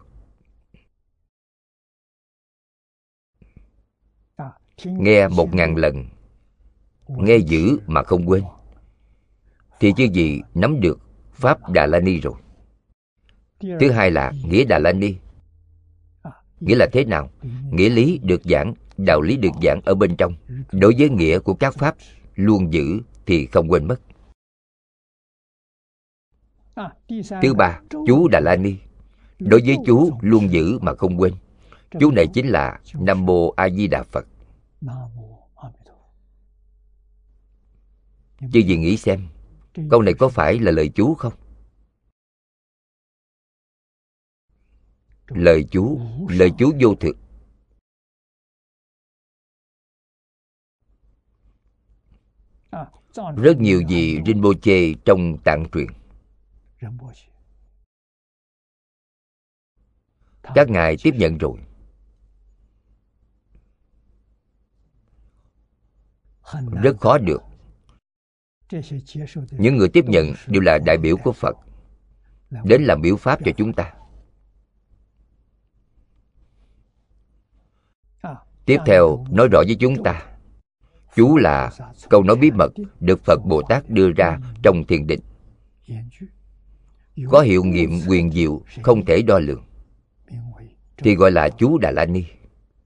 Nghe một ngàn lần, nghe giữ mà không quên, thì chư vị nắm được Pháp Đà La Ni rồi. Thứ hai là nghĩa Đà La Ni. Nghĩa là thế nào? Nghĩa lý được giảng, đạo lý được giảng ở bên trong. Đối với nghĩa của các Pháp, luôn giữ thì không quên mất. Thứ ba, chú Đà La Ni. Đối với chú luôn giữ mà không quên. Chú này chính là Nam Mô A Di Đà Phật. Chư vị nghĩ xem, câu này có phải là lời chú không? Lời chú, lời chú vô thực. Rất nhiều vị Rinpoche trong Tạng truyền, các ngài tiếp nhận rồi. Rất khó được. Những người tiếp nhận đều là đại biểu của Phật, đến làm biểu pháp cho chúng ta. Tiếp theo nói rõ với chúng ta, chú là câu nói bí mật được Phật Bồ Tát đưa ra trong thiền định, có hiệu nghiệm quyền diệu không thể đo lường, thì gọi là chú Đà La Ni.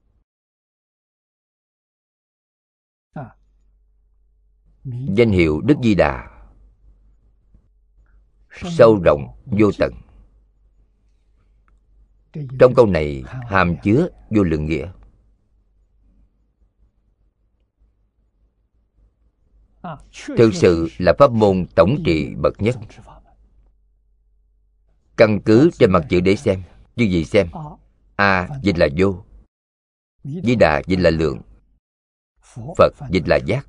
Danh hiệu Đức Di Đà sâu rộng vô tận. Trong câu này hàm chứa vô lượng nghĩa. Thực sự là pháp môn tổng trị bậc nhất. Căn cứ trên mặt chữ để xem. Như gì xem? A dịch là vô, Di Đà dịch là lượng, Phật dịch là giác.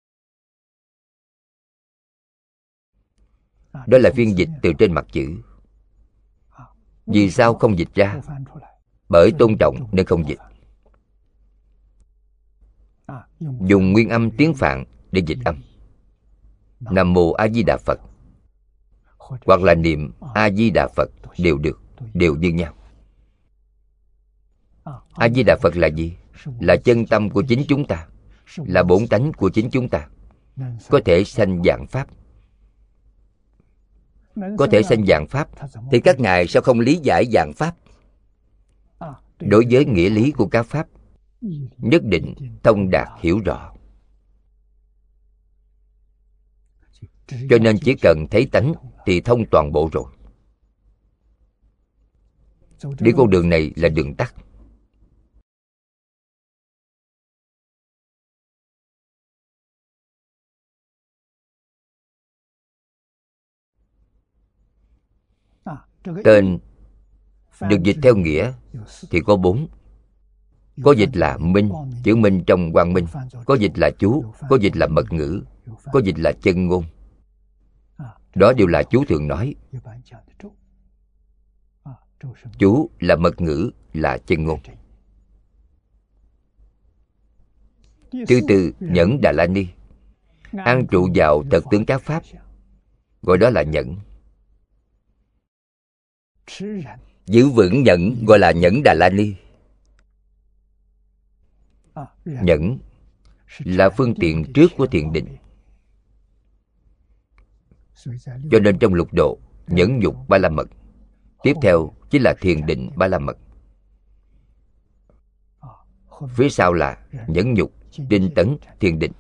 Đó là phiên dịch từ trên mặt chữ. Vì sao không dịch ra? Bởi tôn trọng nên không dịch. Dùng nguyên âm tiếng Phạn để dịch âm. Nam Mô A Di Đà Phật hoặc là niệm A Di Đà Phật đều được, đều như nhau. A Di Đà Phật là gì? Là chân tâm của chính chúng ta, là bổn tánh của chính chúng ta, có thể sanh vạn pháp. Có thể sanh vạn pháp thì các ngài sao không lý giải vạn pháp? Đối với nghĩa lý của các pháp nhất định thông đạt hiểu rõ. Cho nên chỉ cần thấy tánh thì thông toàn bộ rồi. Đi con đường này là đường tắt. Tên được dịch theo nghĩa thì có bốn. Có dịch là minh, chữ minh trong quang minh. Có dịch là chú, có dịch là mật ngữ, có dịch là chân ngôn. Đó đều là chú thường nói. Chú là mật ngữ, là chân ngôn. Thứ tư, nhẫn Đà La Ni, an trụ vào thật tướng các pháp, gọi đó là nhẫn. Giữ vững nhẫn gọi là nhẫn Đà La Ni. Nhẫn là phương tiện trước của thiền định. Cho nên trong lục độ, nhẫn nhục ba la mật, tiếp theo chính là thiền định ba la mật. Phía sau là nhẫn nhục, tinh tấn, thiền định.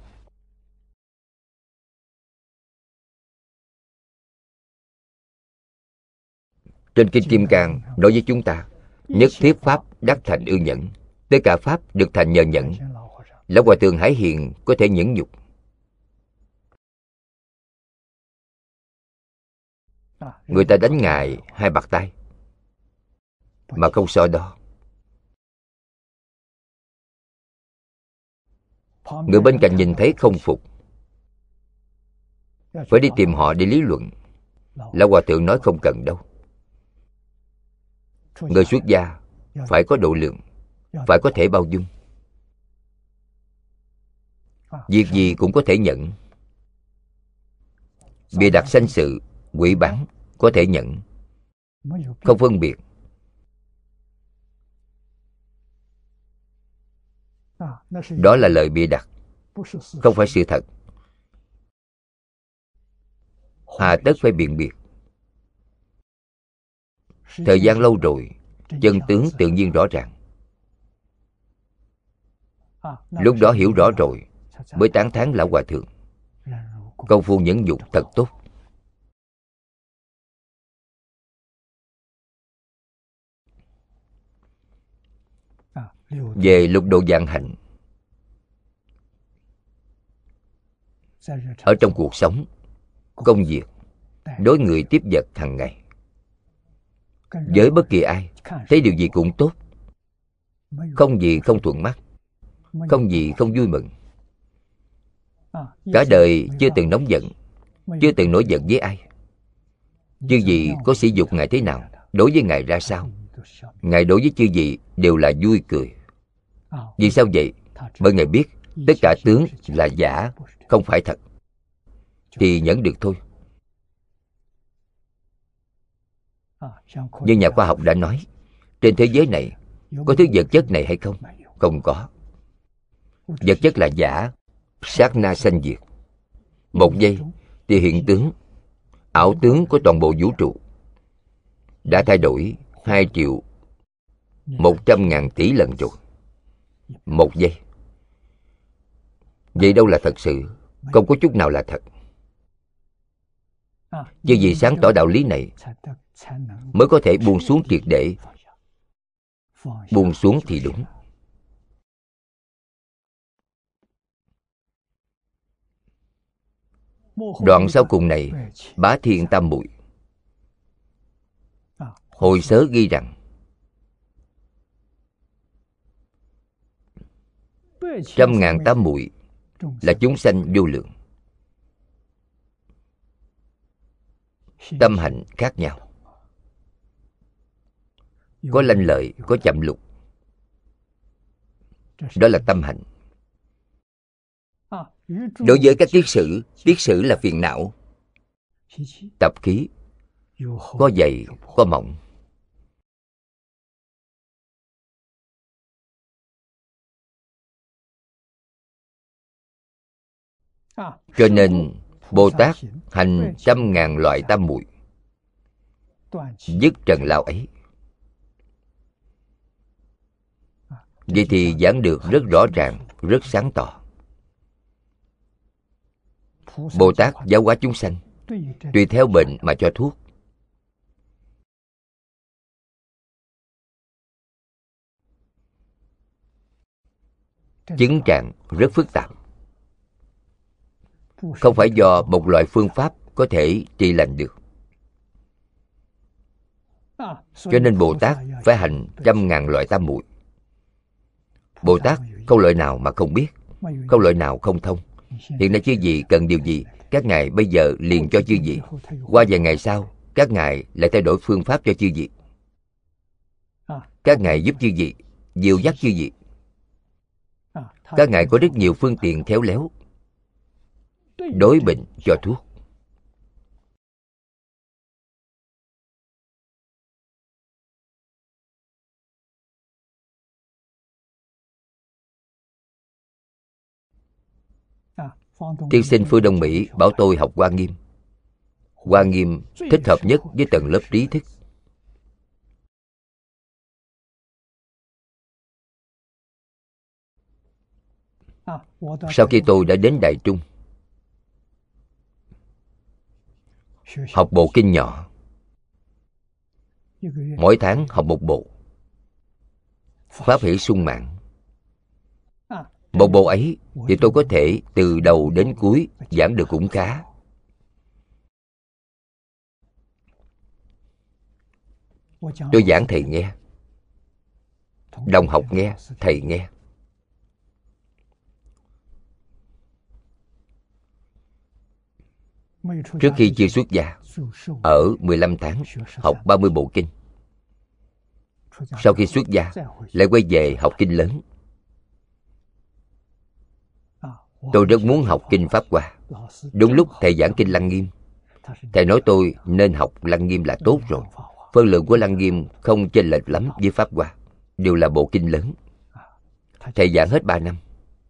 Trên Kinh Kim Cang nói với chúng ta, nhất thiết pháp đắc thành ư nhẫn. Tất cả pháp được thành nhờ nhẫn. Lão Hòa Thượng Hải Hiền có thể nhẫn nhục. Người ta đánh Ngài hai bạt tay mà không so đo. Người bên cạnh nhìn thấy không phục, phải đi tìm họ để lý luận. Lão Hòa Thượng nói không cần đâu. Người xuất gia phải có độ lượng, phải có thể bao dung. Việc gì cũng có thể nhận. Bịa đặt sanh sự, quỷ bán có thể nhận, không phân biệt. Đó là lời bịa đặt, không phải sự thật. Hà tất phải biện biệt. Thời gian lâu rồi, chân tướng tự nhiên rõ ràng. Lúc đó hiểu rõ rồi mới tán thán Lão Hòa Thượng. Công phu nhẫn nhục thật tốt. Về lục độ vạn hạnh, ở trong cuộc sống, công việc, đối người tiếp vật hàng ngày, với bất kỳ ai, thấy điều gì cũng tốt, không gì không thuận mắt, không gì không vui mừng. Cả đời chưa từng nóng giận, chưa từng nổi giận với ai. Chư vị có sỉ nhục Ngài thế nào, đối với Ngài ra sao, Ngài đối với chư vị đều là vui cười. Vì sao vậy? Bởi Ngài biết tất cả tướng là giả, không phải thật, thì nhẫn được thôi. Như nhà khoa học đã nói, trên thế giới này có thứ vật chất này hay không? Không có. Vật chất là giả, sát na sanh diệt. Một giây thì hiện tướng, ảo tướng của toàn bộ vũ trụ đã thay đổi hai triệu một trăm ngàn tỷ lần rồi. Một giây. Vậy đâu là thật sự? Không có chút nào là thật. Chứ vì sáng tỏ đạo lý này mới có thể buông xuống triệt để. Buông xuống thì đúng. Đoạn sau cùng này, Bá Thiên Tam Muội Hồi Sớ ghi rằng trăm ngàn tám muội là chúng sanh vô lượng, tâm hạnh khác nhau, có lanh lợi, có chậm lục. Đó là tâm hạnh. Đối với các tiết sử, tiết sử là phiền não, tập khí, có dày, có mỏng. Cho nên Bồ Tát hành trăm ngàn loại tam muội, dứt trần lao ấy. Vậy thì giảng được rất rõ ràng, rất sáng tỏ. Bồ Tát giáo hóa chúng sanh, tùy theo bệnh mà cho thuốc. Chứng trạng rất phức tạp, không phải do một loại phương pháp có thể trị lành được. Cho nên Bồ Tát phải hành trăm ngàn loại tam muội. Bồ Tát không loại nào mà không biết, không loại nào không thông. Hiện nay chư vị cần điều gì, các ngài bây giờ liền cho chư vị. Qua vài ngày sau, các ngài lại thay đổi phương pháp cho chư vị. Các ngài giúp chư vị, dìu dắt chư vị. Các ngài có rất nhiều phương tiện khéo léo, đối bệnh cho thuốc. Tiên sinh Phương Đông Mỹ bảo tôi học Hoa Nghiêm. Hoa Nghiêm thích hợp nhất với tầng lớp trí thức. Sau khi tôi đã đến Đại Trung, học bộ kinh nhỏ, mỗi tháng học một bộ Pháp Hỷ Sung Mạng. Một bộ ấy thì tôi có thể từ đầu đến cuối giảng được cũng khá. Tôi giảng thầy nghe, đồng học nghe, thầy nghe. Trước khi chưa xuất gia, ở mười lăm tháng học ba mươi bộ kinh. Sau khi xuất gia, lại quay về học kinh lớn. Tôi rất muốn học kinh Pháp Hoa. Đúng lúc thầy giảng kinh Lăng Nghiêm, thầy nói tôi nên học Lăng Nghiêm là tốt rồi. Phân lượng của Lăng Nghiêm không chênh lệch lắm với Pháp Hoa, đều là bộ kinh lớn. Thầy giảng hết ba năm.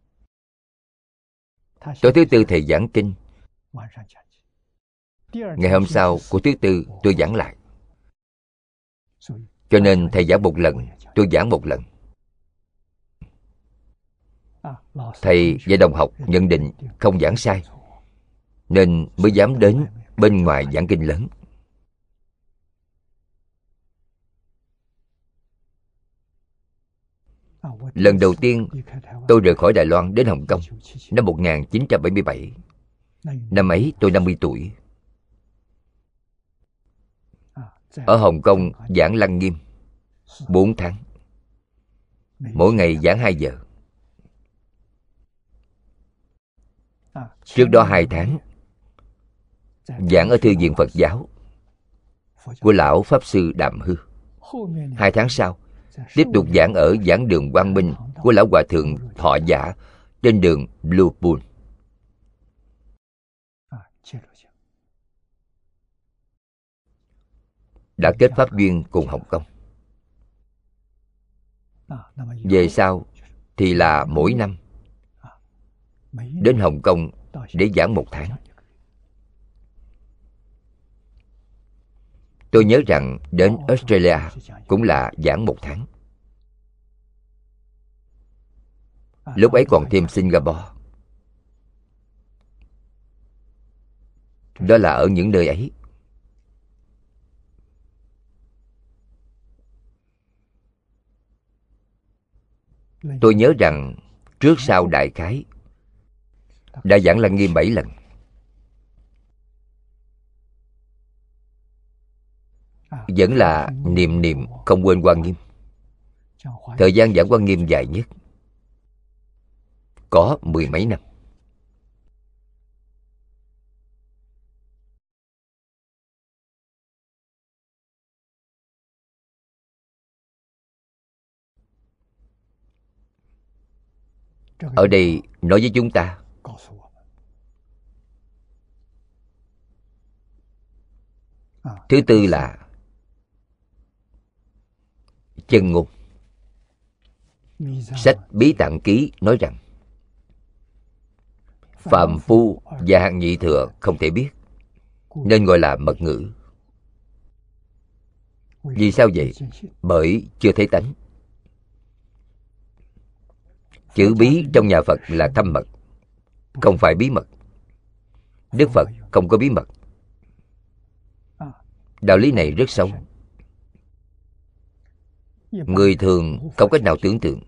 Tối thứ tư thầy giảng kinh. Ngày hôm sau của thứ tư tôi giảng lại. Cho nên thầy giảng một lần, tôi giảng một lần. Thầy và đồng học nhận định không giảng sai, nên mới dám đến bên ngoài giảng kinh lớn. Lần đầu tiên tôi rời khỏi Đài Loan đến Hồng Kông năm một nghìn chín trăm bảy mươi bảy. Năm ấy tôi năm mươi tuổi. Ở Hồng Kông giảng Lăng Nghiêm bốn tháng, mỗi ngày giảng hai giờ. Trước đó hai tháng giảng ở Thư viện Phật giáo của lão Pháp Sư Đàm Hư. Hai tháng sau tiếp tục giảng ở giảng đường Quang Minh của lão Hòa Thượng Thọ Giả trên đường Blue Pool. Đã kết pháp duyên cùng Hồng Kông. Về sau thì là mỗi năm đến Hồng Kông để giảng một tháng. Tôi nhớ rằng đến Australia cũng là giảng một tháng. Lúc ấy còn thêm Singapore. Đó là ở những nơi ấy. Tôi nhớ rằng trước sau đại khái đã giảng Lăng Nghiêm bảy lần. Vẫn là niệm niệm không quên Hoa Nghiêm. Thời gian giảng Hoa Nghiêm dài nhất có mười mấy năm. Ở đây nói với chúng ta, thứ tư là chân ngôn. Sách Bí Tạng Ký nói rằng phàm phu và hạng nhị thừa không thể biết, nên gọi là mật ngữ. Vì sao vậy? Bởi chưa thấy tánh. Chữ bí trong nhà Phật là thâm mật, không phải bí mật. Đức Phật không có bí mật. Đạo lý này rất sâu, người thường không cách nào tưởng tượng.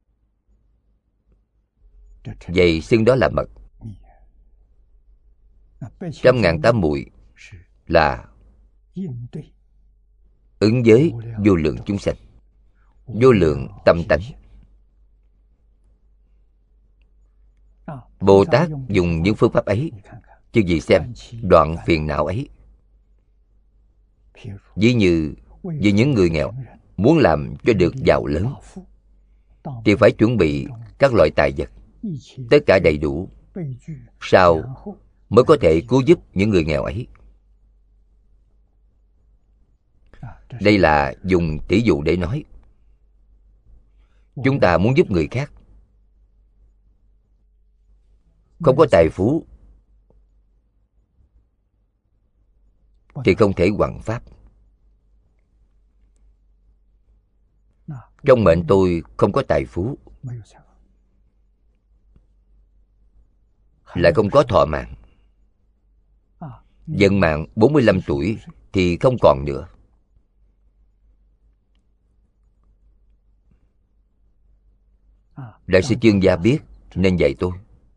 Vậy xưng đó là mật. Trăm ngàn tám muội là ứng với vô lượng chúng sanh, vô lượng tâm tánh. Bồ Tát dùng những phương pháp ấy, chứ gì xem, đoạn phiền não ấy. Ví như vì những người nghèo muốn làm cho được giàu lớn thì phải chuẩn bị các loại tài vật, tất cả đầy đủ, sau mới có thể cứu giúp những người nghèo ấy. Đây là dùng tỷ dụ để nói. Chúng ta muốn giúp người khác, không có tài phú thì không thể hoằng pháp. Trong mệnh tôi không có tài phú, lại không có thọ mạng. Vận mạng bốn mươi lăm tuổi thì không còn nữa. Đại sư Chương Gia biết nên dạy tôi.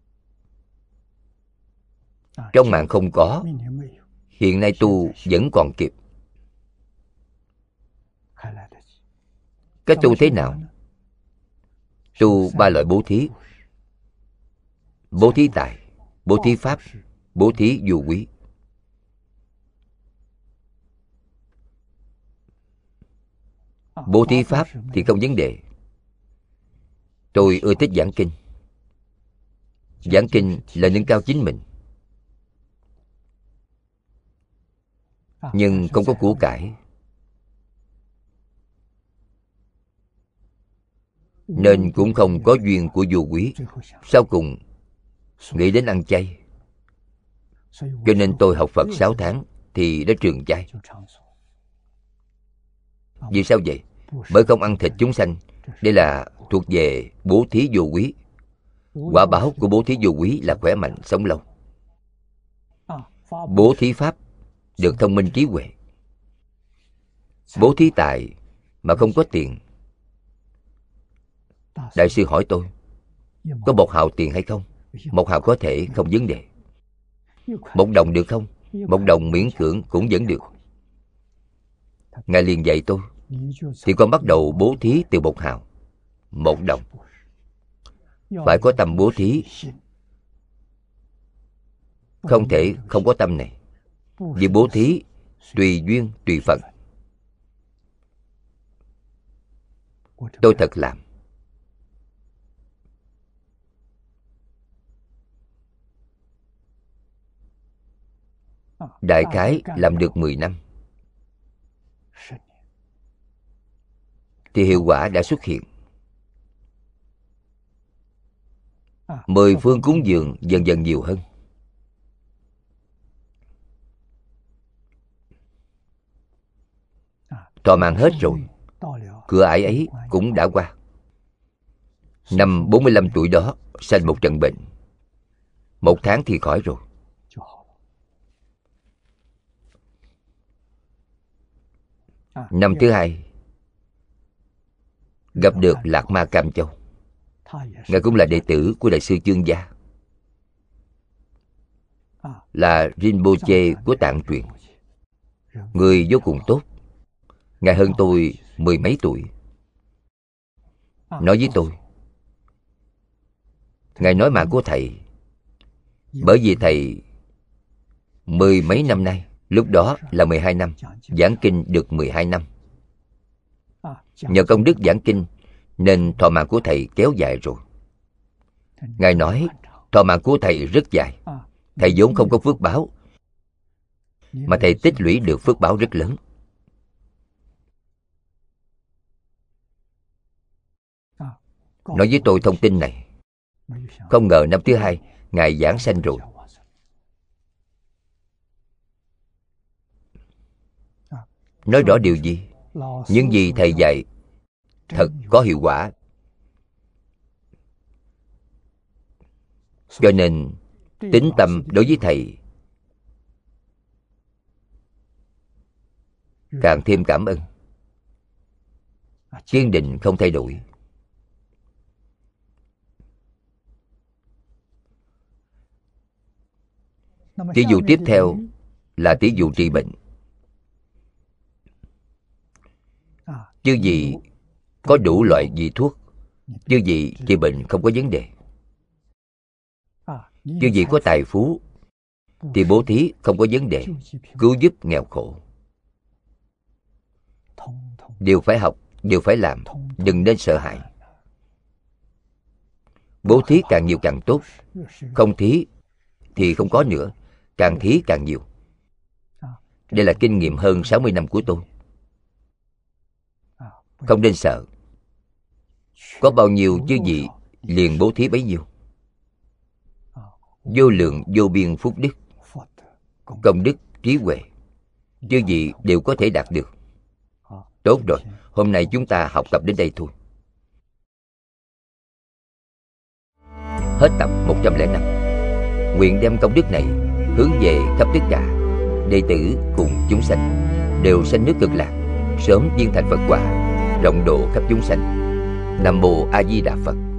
Trong mạng không có, hiện nay tu vẫn còn kịp. Cách tu thế nào? Tu ba loại bố thí: bố thí tài, bố thí pháp, bố thí vô quý. Bố thí pháp thì không vấn đề. Tôi ưa thích giảng kinh. Giảng kinh là nâng cao chính mình. Nhưng không có của cải, nên cũng không có duyên của vô quý. Sau cùng nghĩ đến ăn chay, cho nên tôi học Phật sáu tháng thì đã trường chay. Vì sao vậy? Bởi không ăn thịt chúng sanh. Đây là thuộc về bố thí vô quý. Quả báo của bố thí vô quý là khỏe mạnh, sống lâu. Bố thí pháp được thông minh trí huệ. Bố thí tài mà không có tiền. Đại sư hỏi tôi, có một hào tiền hay không? Một hào có thể, không vấn đề. Một đồng được không? Một đồng miễn cưỡng cũng vẫn được. Ngài liền dạy tôi, thì con bắt đầu bố thí từ một hào, một đồng. Phải có tâm bố thí, không thể không có tâm này. Vì bố thí tùy duyên tùy phận. Tôi thật làm. Đại khái làm được mười năm thì hiệu quả đã xuất hiện. Mười phương cúng dường dần dần nhiều hơn. Thọ mạng hết rồi, cửa ải ấy cũng đã qua. Năm bốn mươi lăm tuổi đó sanh một trận bệnh. Một tháng thì khỏi rồi. Năm thứ hai gặp được Lạc Ma Cam Châu. Ngài cũng là đệ tử của Đại sư Chương Gia, là Rinpoche của Tạng truyền. Người vô cùng tốt. Ngài hơn tôi mười mấy tuổi. Nói với tôi, Ngài nói mạng của thầy, bởi vì thầy mười mấy năm nay, lúc đó là mười hai năm, giảng kinh được mười hai năm. Nhờ công đức giảng kinh nên thọ mạng của thầy kéo dài rồi. Ngài nói thọ mạng của thầy rất dài. Thầy vốn không có phước báo, mà thầy tích lũy được phước báo rất lớn. Nói với tôi thông tin này. Không ngờ năm thứ hai Ngài giảng sanh rồi. Nói rõ điều gì? Những gì thầy dạy thật có hiệu quả. Cho nên tín tâm đối với thầy càng thêm cảm ơn. Kiên định không thay đổi. Thí dụ tiếp theo là thí dụ trị bệnh. Chư vị có đủ loại vị thuốc, chư vị trị bệnh không có vấn đề. Chư vị có tài phú thì bố thí không có vấn đề, cứu giúp nghèo khổ. Đều phải học, đều phải làm, đừng nên sợ hãi. Bố thí càng nhiều càng tốt, không thí thì không có nữa, càng thí càng nhiều. Đây là kinh nghiệm hơn sáu mươi năm của tôi. Không nên sợ. Có bao nhiêu chư vị liền bố thí bấy nhiêu. Vô lượng vô biên phúc đức, công đức, trí huệ, chư vị đều có thể đạt được. Tốt rồi, hôm nay chúng ta học tập đến đây thôi. Hết tập một trăm lẻ năm. Nguyện đem công đức này hướng về khắp tất cả đệ tử cùng chúng sanh, đều sanh nước Cực Lạc, sớm viên thành Phật quả, rộng độ khắp chúng sanh. Nam mô A Di Đà Phật.